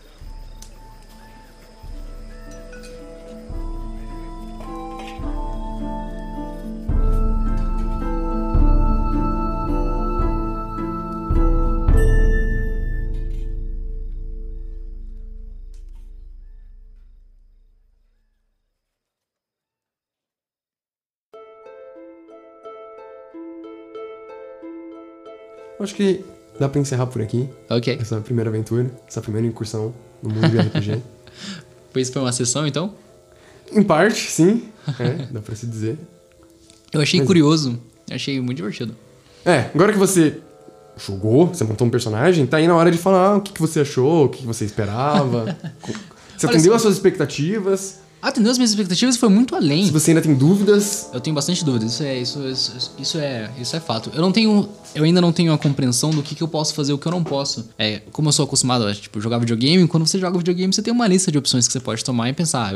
Acho que dá pra encerrar por aqui
Ok.
essa primeira aventura, essa primeira incursão no mundo de RPG.
Isso foi uma sessão, então?
Em parte, sim. Dá pra se dizer.
Eu achei
Mas-
curioso. Eu achei muito divertido.
Agora que você jogou, você montou um personagem, tá aí na hora de falar o que você achou, o que você esperava. Você
Olha
atendeu
só.
às suas expectativas?
Atendeu as minhas expectativas e foi muito além.
Se você ainda tem dúvidas,
Eu tenho bastante dúvidas, isso é fato. Eu ainda não tenho a compreensão do que eu posso fazer e o que eu não posso. Como eu sou acostumado a jogar videogame, quando você joga videogame, você tem uma lista de opções que você pode tomar e pensar,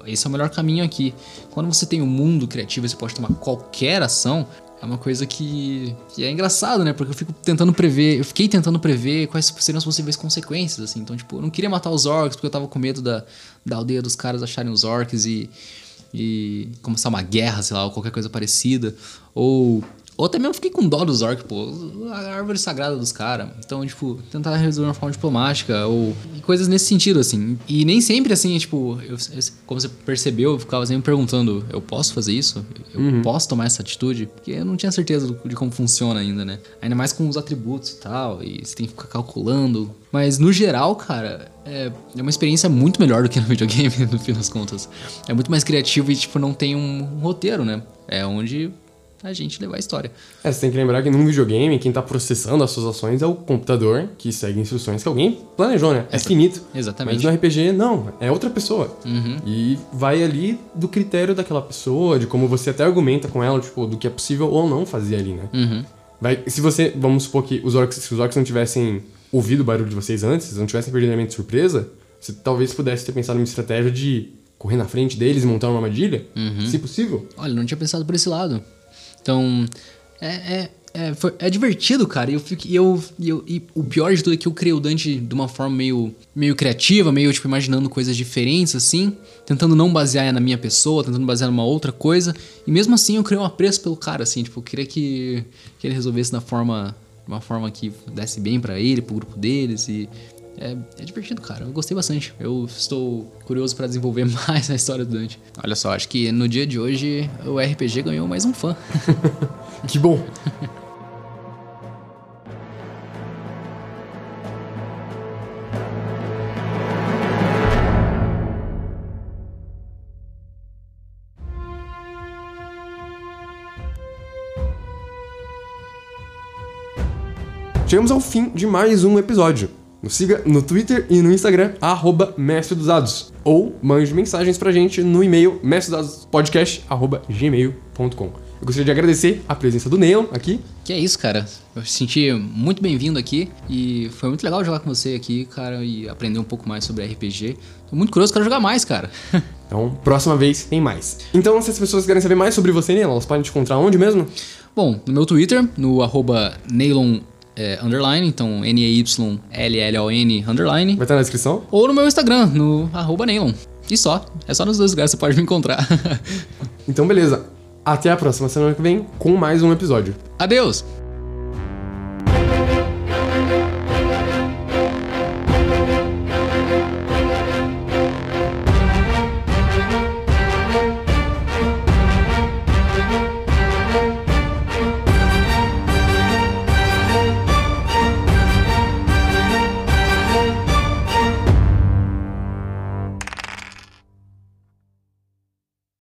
esse é o melhor caminho aqui. Quando você tem um mundo criativo e você pode tomar qualquer ação, é uma coisa que é engraçado, né? Porque eu fiquei tentando prever quais seriam as possíveis consequências, assim. Então, tipo, eu não queria matar os orcs porque eu tava com medo da aldeia dos caras acharem os orcs e começar uma guerra, sei lá, ou qualquer coisa parecida. Ou até mesmo fiquei com dó dos orcs, pô, a árvore sagrada dos caras. Então, tipo, tentar resolver de uma forma diplomática ou coisas nesse sentido, assim. E nem sempre, assim, tipo, como você percebeu, eu ficava sempre me perguntando, eu posso fazer isso? Eu posso tomar essa atitude? Porque eu não tinha certeza de como funciona ainda, né? Ainda mais com os atributos e tal, e você tem que ficar calculando. Mas, no geral, cara, é uma experiência muito melhor do que no videogame, no fim das contas. É muito mais criativo e, tipo, não tem um roteiro, né? É onde a gente levar a história.
Você tem que lembrar que num videogame, quem tá processando as suas ações é o computador, que segue instruções que alguém planejou, né? É finito.
Exatamente.
Mas no RPG, não. É outra pessoa. E vai ali do critério daquela pessoa, de como você até argumenta com ela, tipo, do que é possível ou não fazer ali, né? Vamos supor que se os orcs não tivessem ouvido o barulho de vocês antes, não tivessem perdido elemento de surpresa, você talvez pudesse ter pensado numa estratégia de correr na frente deles e montar uma armadilha, se possível.
Olha, não tinha pensado por esse lado. Então, é divertido, cara. E o pior de tudo é que eu criei o Dante de uma forma meio criativa, meio, tipo, imaginando coisas diferentes, assim. Tentando não basear na minha pessoa, tentando basear numa outra coisa. E mesmo assim eu criei um apreço pelo cara, assim. Tipo, eu queria que ele resolvesse de uma forma que desse bem pra ele, pro grupo deles. E é divertido, cara. Eu gostei bastante. Eu estou curioso pra desenvolver mais a história do Dante. Olha só, acho que no dia de hoje o RPG ganhou mais um fã.
Que bom! Chegamos ao fim de mais um episódio. Nos siga no Twitter e no Instagram, @mestredosados. Ou mande mensagens pra gente no e-mail mestredosadospodcast@gmail.com. Eu gostaria de agradecer a presença do Neilon aqui.
Que é isso, cara. Eu me senti muito bem-vindo aqui e foi muito legal jogar com você aqui, cara, e aprender um pouco mais sobre RPG. Tô muito curioso, quero jogar mais, cara.
Então, próxima vez tem mais. Então, se as pessoas querem saber mais sobre você, Neilon, elas podem te encontrar onde mesmo?
Bom, no meu Twitter, no @Neilon underline, então NEYLLON underline.
Vai estar na descrição?
Ou no meu Instagram, no @Neilon. E só. É só nos dois lugares que você pode me encontrar.
Então, beleza. Até a próxima semana que vem com mais um episódio.
Adeus!